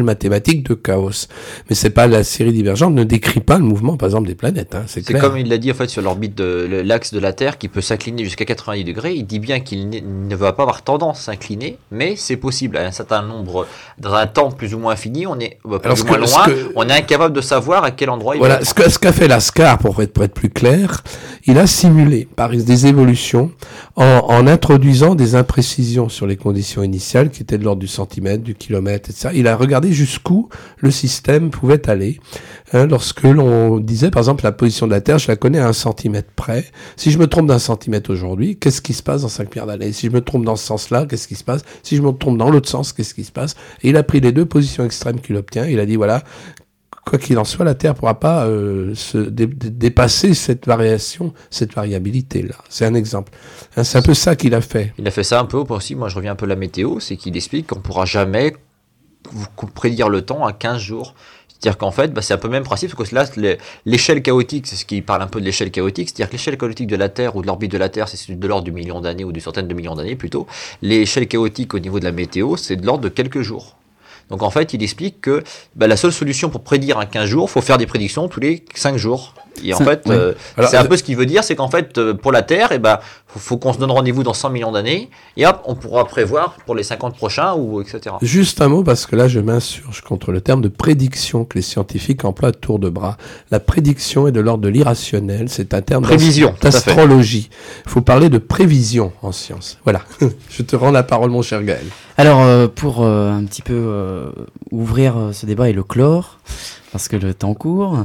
critique de chaos. Mais c'est pas la série divergente ne décrit pas le mouvement, par exemple, des planètes. Hein, c'est C'est clair. comme il l'a dit en fait sur l'orbite de le- l'axe de la Terre qui peut s'incliner jusqu'à quatre-vingt-dix degrés. Il dit bien qu'il n'est- ne va pas avoir tendance à s'incliner, mais c'est possible à un certain nombre, dans un temps plus ou moins infini, on est euh, plus Alors, ou ce moins que- ce loin, que- on est incapable de savoir à quel endroit il va Voilà, être. ce que- ce qu'a fait Lascar, pour être, pour être plus clair, il a simulé par des évolutions en, en introduisant des imprécisions sur les conditions initiales qui étaient de l'ordre du centimètre, du kilomètre, et cetera. Il a regardé jusqu'où le système pouvait aller. Hein, lorsque l'on disait, par exemple, la position de la Terre, je la connais à un centimètre près. Si je me trompe d'un centimètre aujourd'hui, qu'est-ce qui se passe dans cinq milliards d'années? Si je me trompe dans ce sens-là, qu'est-ce qui se passe? Si je me trompe dans l'autre sens, qu'est-ce qui se passe? Et il a pris les deux positions extrêmes qu'il obtient. Il a dit, voilà, quoi qu'il en soit, la Terre ne pourra pas euh, se dé- dé- dépasser cette variation, cette variabilité-là. C'est un exemple. Hein, c'est un peu ça qu'il a fait. Il a fait ça un peu aussi, moi je reviens un peu à la météo, c'est qu'il explique qu'on ne pourra jamais vous prédire le temps à quinze jours. C'est-à-dire qu'en fait, bah, c'est un peu le même principe, parce que là, les- l'échelle chaotique, c'est ce qui parle un peu de l'échelle chaotique, c'est-à-dire que l'échelle chaotique de la Terre ou de l'orbite de la Terre, c'est de l'ordre du million d'années ou d'une centaine de millions d'années plutôt. L'échelle chaotique au niveau de la météo, c'est de l'ordre de quelques jours. Donc en fait, il explique que bah, la seule solution pour prédire un quinze jours, il faut faire des prédictions tous les cinq jours. Et en Ça, fait, ouais. euh, Alors, c'est un euh, peu ce qu'il veut dire, c'est qu'en fait, euh, pour la Terre, eh ben, faut, faut qu'on se donne rendez-vous dans cent millions d'années, et hop, on pourra prévoir pour les cinquante prochains, ou et cetera. Juste un mot, parce que là, je m'insurge contre le terme de prédiction que les scientifiques emploient à tour de bras. La prédiction est de l'ordre de l'irrationnel. C'est un terme Prévision, tout à fait. d'astrologie. Il faut parler de prévision en science. Voilà. Je te rends la parole, mon cher Gaël. Alors, euh, pour euh, un petit peu euh, ouvrir euh, ce débat et le clore, parce que le temps court,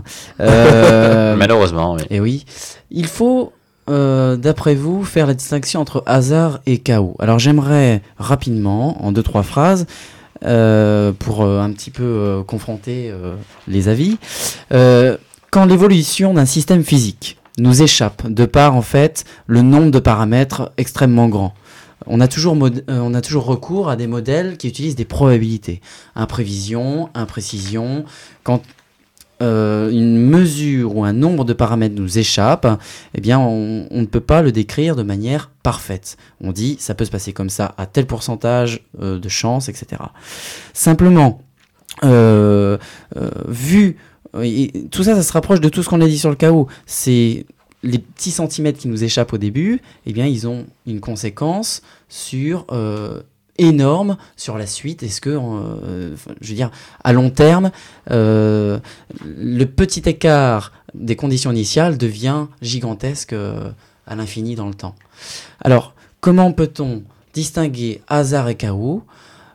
euh, Malheureusement, oui. et oui, il faut, euh, d'après vous, faire la distinction entre hasard et chaos. Alors, j'aimerais rapidement, en deux, trois phrases, euh, pour euh, un petit peu euh, confronter euh, les avis, euh, quand l'évolution d'un système physique nous échappe de par, en fait, le nombre de paramètres extrêmement grand. On a, toujours mod- euh, on a toujours recours à des modèles qui utilisent des probabilités. Imprévision, imprécision. Quand euh, une mesure ou un nombre de paramètres nous échappe, eh bien, on, on ne peut pas le décrire de manière parfaite. On dit, ça peut se passer comme ça, à tel pourcentage euh, de chance, et cetera. Simplement, euh, euh, vu... et tout ça, ça se rapproche de tout ce qu'on a dit sur le chaos. C'est... les petits centimètres qui nous échappent au début, eh bien, ils ont une conséquence sur euh, énorme sur la suite. Est-ce que, euh, je veux dire, à long terme, euh, le petit écart des conditions initiales devient gigantesque euh, à l'infini dans le temps. Alors, comment peut-on distinguer hasard et chaos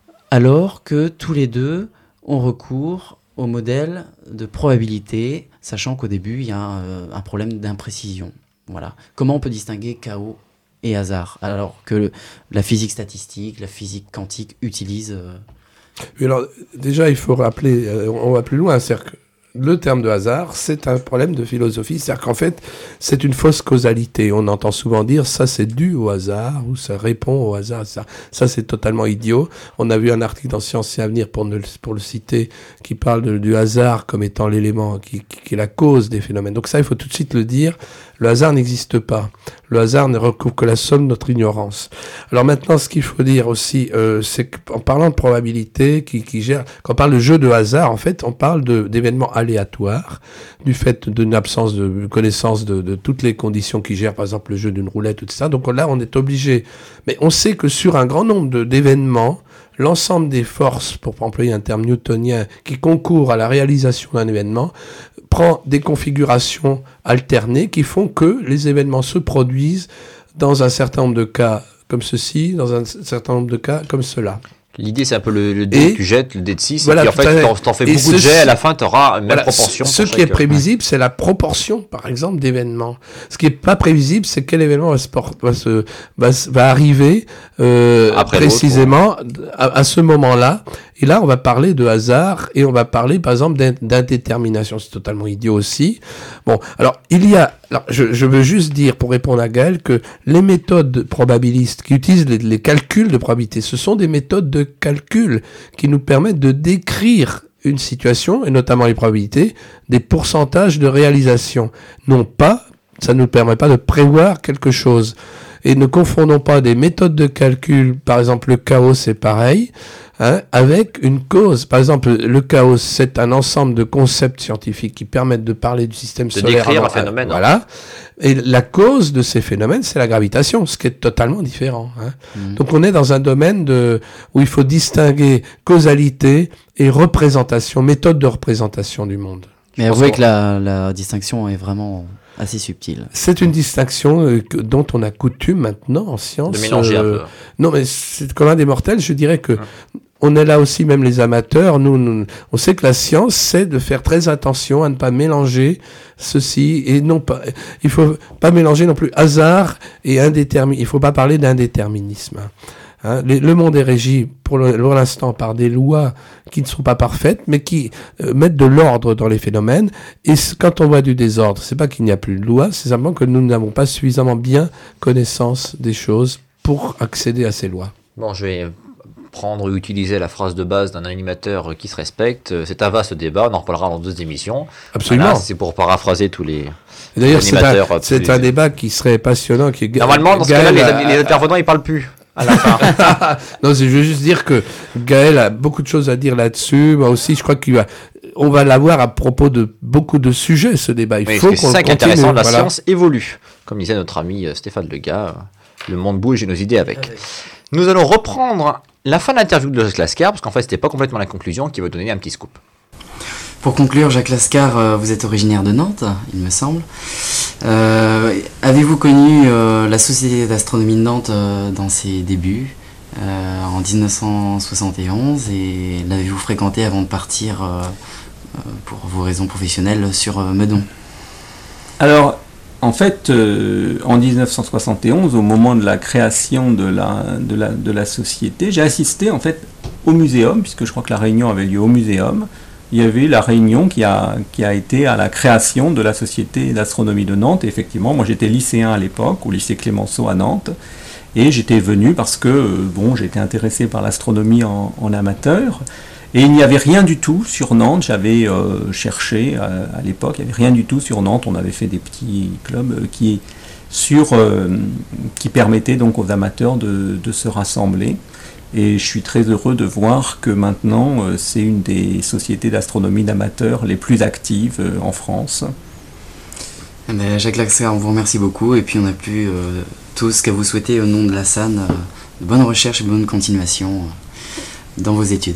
alors que tous les deux ont recours au modèle de probabilité, sachant qu'au début, il y a un, euh, un problème d'imprécision. Voilà. Comment on peut distinguer chaos et hasard, alors que le- la physique statistique, la physique quantique utilisent... euh, Oui, alors, déjà, il faut rappeler, euh, on va plus loin, c'est-à-dire que le terme de hasard, c'est un problème de philosophie, c'est-à-dire qu'en fait, c'est une fausse causalité. On entend souvent dire, ça c'est dû au hasard, ou ça répond au hasard, ça, ça c'est totalement idiot. On a vu un article dans Sciences et Avenir, pour, ne, pour le citer, qui parle de- du hasard comme étant l'élément qui, qui, qui est la cause des phénomènes. Donc ça, il faut tout de suite le dire, le hasard n'existe pas. Le hasard ne recouvre que la somme de notre ignorance. Alors maintenant, ce qu'il faut dire aussi, euh, c'est qu'en parlant de probabilité, qui, qui gère, quand on parle de jeu de hasard, en fait, on parle de, d'événements aléatoires, du fait d'une absence de connaissance de, de toutes les conditions qui gèrent, par exemple, le jeu d'une roulette, tout ça. Donc là, on est obligé. Mais on sait que sur un grand nombre de, d'événements, l'ensemble des forces, pour employer un terme newtonien, qui concourent à la réalisation d'un événement, prend des configurations alternées qui font que les événements se produisent dans un certain nombre de cas comme ceci, dans un certain nombre de cas comme cela. L'idée, c'est un peu le, le dé Et- que tu jettes, le dé de six, Voilà, et puis en tout à fait, fait. t'en, t'en fais Et beaucoup de ceci- jets, à la fin, tu auras une même Voilà, proportion. ce pour qui est chaque- prévisible, c'est la proportion, par exemple, d'événements. Ce qui est pas prévisible, c'est quel événement va se, por- va se, va, se- va arriver euh, Après précisément à, à ce moment-là. Et là, on va parler de hasard et on va parler, par exemple, d'in- d'indétermination. C'est totalement idiot aussi. Bon, alors il y a, alors, je, je veux juste dire pour répondre à Gaël que les méthodes probabilistes qui utilisent les, les calculs de probabilité, ce sont des méthodes de calcul qui nous permettent de décrire une situation, et notamment les probabilités, des pourcentages de réalisation. Non pas, ça ne nous permet pas de prévoir quelque chose. Et ne confondons pas des méthodes de calcul, par exemple le chaos c'est pareil, hein, avec une cause. Par exemple, le chaos c'est un ensemble de concepts scientifiques qui permettent de parler du système de solaire. décrire avant, un phénomène. Voilà. Et la cause de ces phénomènes, c'est la gravitation, ce qui est totalement différent. Hein. Mmh. Donc on est dans un domaine de, où il faut distinguer causalité et représentation, méthode de représentation du monde. Mais avouez que la, la distinction est vraiment assez subtile. C'est une distinction euh, que, dont on a coutume maintenant en science. De mélanger euh, un peu. Non, mais c'est comme un des mortels, je dirais que... Mmh. On est là aussi, même les amateurs, nous, nous, on sait que la science, c'est de faire très attention à ne pas mélanger ceci et non pas, il faut pas mélanger non plus hasard et indéterminisme. Il faut pas parler d'indéterminisme. Hein, les, le monde est régi pour, le, pour l'instant par des lois qui ne sont pas parfaites, mais qui euh, mettent de l'ordre dans les phénomènes. Et c- quand on voit du désordre, c'est pas qu'il n'y a plus de loi, c'est simplement que nous n'avons pas suffisamment bien connaissance des choses pour accéder à ces lois. Bon, je vais prendre et utiliser la phrase de base d'un animateur qui se respecte. C'est un vaste débat, on en reparlera dans deux émissions. Absolument. Voilà, c'est pour paraphraser tous les et d'ailleurs, c'est, un, c'est les... un débat qui serait passionnant. Qui est Normalement, dans ce cas-là, les, a... les intervenants, ils parlent plus à la fin. Non, je veux juste dire que Gaël a beaucoup de choses à dire là-dessus. Moi aussi, je crois qu'il va... On va l'avoir à propos de beaucoup de sujets, ce débat. Il oui, faut c'est qu'on ça qui est intéressant, la voilà. science évolue. Comme disait notre ami Stéphane Lega, le monde bouge et nos idées avec. avec. Nous allons reprendre la fin de l'interview de Jacques Lascar, parce qu'en fait, c'était pas complètement la conclusion, qui va donner un petit scoop. Pour conclure, Jacques Lascar, euh, vous êtes originaire de Nantes, il me semble. Euh, avez-vous connu euh, la Société d'astronomie de Nantes euh, dans ses débuts, euh, en dix-neuf cent soixante et onze, et l'avez-vous fréquenté avant de partir, euh, euh, pour vos raisons professionnelles, sur euh, Meudon ? Alors, en fait, euh, en dix-neuf cent soixante et onze, au moment de la création de la, de la, de la société, j'ai assisté en fait au muséum, puisque je crois que la réunion avait lieu au muséum. Il y avait la réunion qui a, qui a été à la création de la Société d'astronomie de Nantes. Et effectivement, moi j'étais lycéen à l'époque, au lycée Clémenceau à Nantes, et j'étais venu parce que euh, bon, j'étais intéressé par l'astronomie en, en amateur. Et il n'y avait rien du tout sur Nantes, j'avais euh, cherché euh, à l'époque, il n'y avait rien du tout sur Nantes, on avait fait des petits clubs euh, qui, sur, euh, qui permettaient donc aux amateurs de, de se rassembler. Et je suis très heureux de voir que maintenant euh, c'est une des sociétés d'astronomie d'amateurs les plus actives euh, en France. Eh bien, Jacques Lascar, on vous remercie beaucoup, et puis on a plus euh, tout ce qu'à vous souhaiter au nom de la S A N, euh, de bonnes recherches et de bonne continuation euh, dans vos études.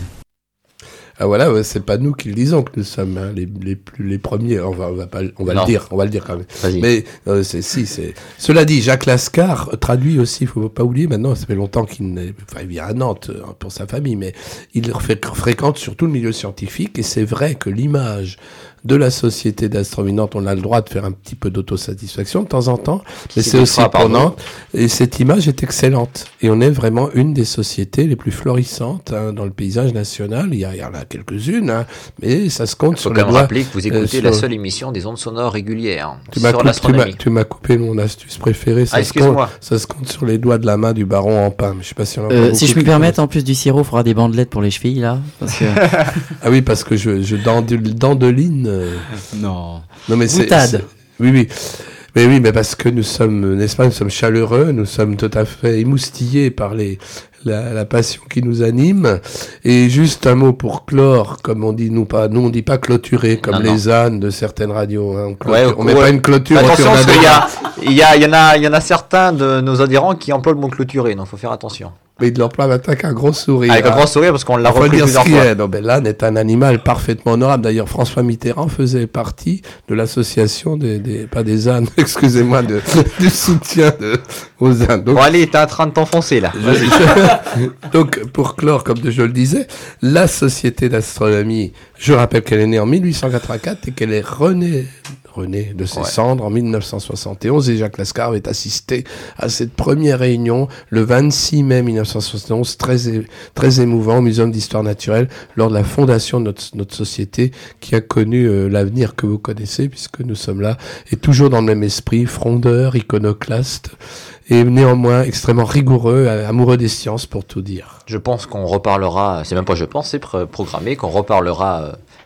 Ah voilà, ouais, c'est pas nous qui le disons que nous sommes hein, les, les, plus, les premiers. On va, on va pas, on va le dire, on va le dire quand même. Vas-y. Mais euh, c'est, si, c'est. Cela dit, Jacques Lascar traduit aussi. Il faut pas oublier. Maintenant, ça fait longtemps qu'il n'est, enfin, il vit à Nantes pour sa famille, mais il fréquente surtout le milieu scientifique. Et c'est vrai que l'image de la Société d'astronomie Nantes, on a le droit de faire un petit peu d'autosatisfaction de temps en temps, mais c'est, c'est aussi pour Nantes. Et cette image est excellente. Et on est vraiment une des sociétés les plus florissantes hein, dans le paysage national. Il y, a, il y en a quelques-unes, hein, mais ça se compte Il faut sur quand les même doigts. rappeler que vous écoutez euh, la sur... seule émission des ondes sonores régulières tu sur m'as l'astronomie. Tu m'as, tu m'as coupé mon astuce préférée. Ça Ah, se compte, excuse-moi. ça se compte sur les doigts de la main du baron en pain. Je sais pas si on a euh, si je me permets, en plus du sirop, il faudra des bandelettes pour les chevilles, là. Parce que... ah oui, parce que je, je dandel, dandeline. Euh... Non. Non, mais c'est, c'est... Oui, oui. Mais oui, mais parce que nous sommes, n'est-ce pas, nous sommes chaleureux, nous sommes tout à fait émoustillés par les, la, la passion qui nous anime. Et juste un mot pour clore, comme on dit, nous pas, nous on dit pas clôturer, comme non, les non. ânes de certaines radios. Hein. On, clôture, ouais, on met ouais. pas une clôture. Attention, parce qu'il y a, il y a, il y en a, il y en a certains de nos adhérents qui emploient le mot clôturer, donc faut faire attention. Mais il l'emploie avec un gros sourire. Avec un gros sourire, parce qu'on l'a repris dire plusieurs fois. Non, ben l'âne est un animal parfaitement honorable. D'ailleurs, François Mitterrand faisait partie de l'association des, des pas des ânes, excusez-moi, de, du soutien de, aux ânes. Donc, bon, allez, t'es en train de t'enfoncer, là. Je, je, donc, pour clore, comme je le disais, la Société d'astronomie, je rappelle qu'elle est née en mille huit cent quatre-vingt-quatre et qu'elle est renée, renée de ses ouais. cendres en mille neuf cent soixante et onze, et Jacques Lascar avait assisté à cette première réunion le vingt-six mai mille neuf cent soixante et onze, très, é- très émouvant au Muséum d'Histoire Naturelle, lors de la fondation de notre, notre société, qui a connu euh, l'avenir que vous connaissez, puisque nous sommes là, et toujours dans le même esprit, frondeur, iconoclaste, et néanmoins extrêmement rigoureux, amoureux des sciences, pour tout dire. Je pense qu'on reparlera, c'est même pas je pense, c'est programmé, qu'on reparlera euh,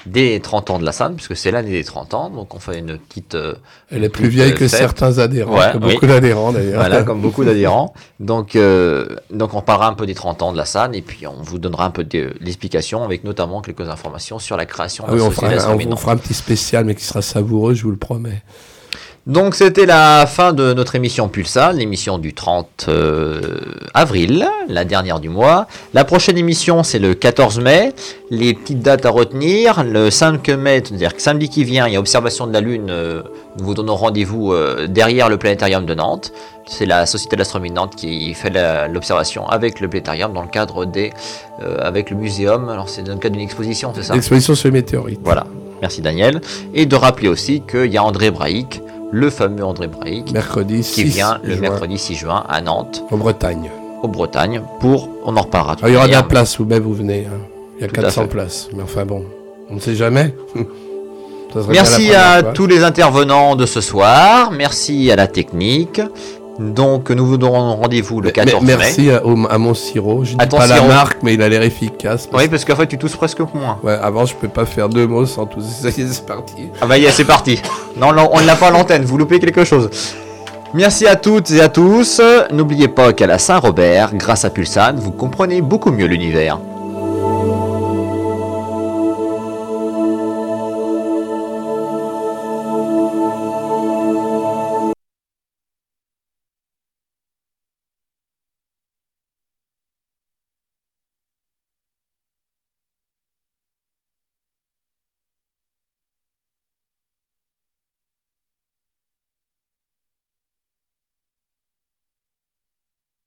des trente ans de la S A N, puisque c'est l'année des trente ans, donc on fait une petite... Euh, Elle est plus vieille que fête. certains adhérents, Ouais, que oui. beaucoup d'adhérents d'ailleurs. Voilà, comme beaucoup d'adhérents. Donc, euh, donc on parlera un peu des trente ans de la S A N, et puis on vous donnera un peu de l'explication, avec notamment quelques informations sur la création Ah de oui, la on, société fera, on Astronomie vous fera un petit spécial, mais qui sera savoureux, je vous le promets. Donc c'était la fin de notre émission Pulsar, l'émission du trente euh, avril, la dernière du mois. La prochaine émission c'est le quatorze mai. Les petites dates à retenir, le cinq mai, c'est-à-dire que samedi qui vient, il y a observation de la Lune. Euh, nous vous donnons rendez-vous euh, derrière le planétarium de Nantes. C'est la Société d'Astronomie de Nantes qui fait la, l'observation avec le planétarium dans le cadre des, euh, avec le muséum. Alors c'est dans le cadre d'une exposition, c'est ça ? L'exposition sur les météorites. Voilà, merci Daniel. Et de rappeler aussi qu'il y a André Braic, le fameux André Braic, Mercredi qui six vient le juin, mercredi six juin à Nantes, en Bretagne. au Bretagne, pour, on en reparlera tout Ah, il y aura de la d'ailleurs. place, vous-même vous venez. Hein. Il y a Tout à quatre cents fait. places. Mais enfin bon, on ne sait jamais. Ça serait Merci bien la à première fois. tous les intervenants de ce soir, merci à la technique. Donc nous vous donnons rendez-vous le Mais- quatorze mais mai. Merci à, au- à mon sirop. Je ne À dis ton pas la sirop. marque, mais il a l'air efficace. Oui, parce qu'en fait tu tousses presque moins. Ouais, avant, je peux pas faire deux mots sans tout. Ça y est, c'est parti. Ah bah yeah, c'est parti. Non, non, on ne l'a pas à l'antenne, vous loupez quelque chose. Merci à toutes et à tous. N'oubliez pas qu'à la Saint-Robert, grâce à Pulsar, vous comprenez beaucoup mieux l'univers.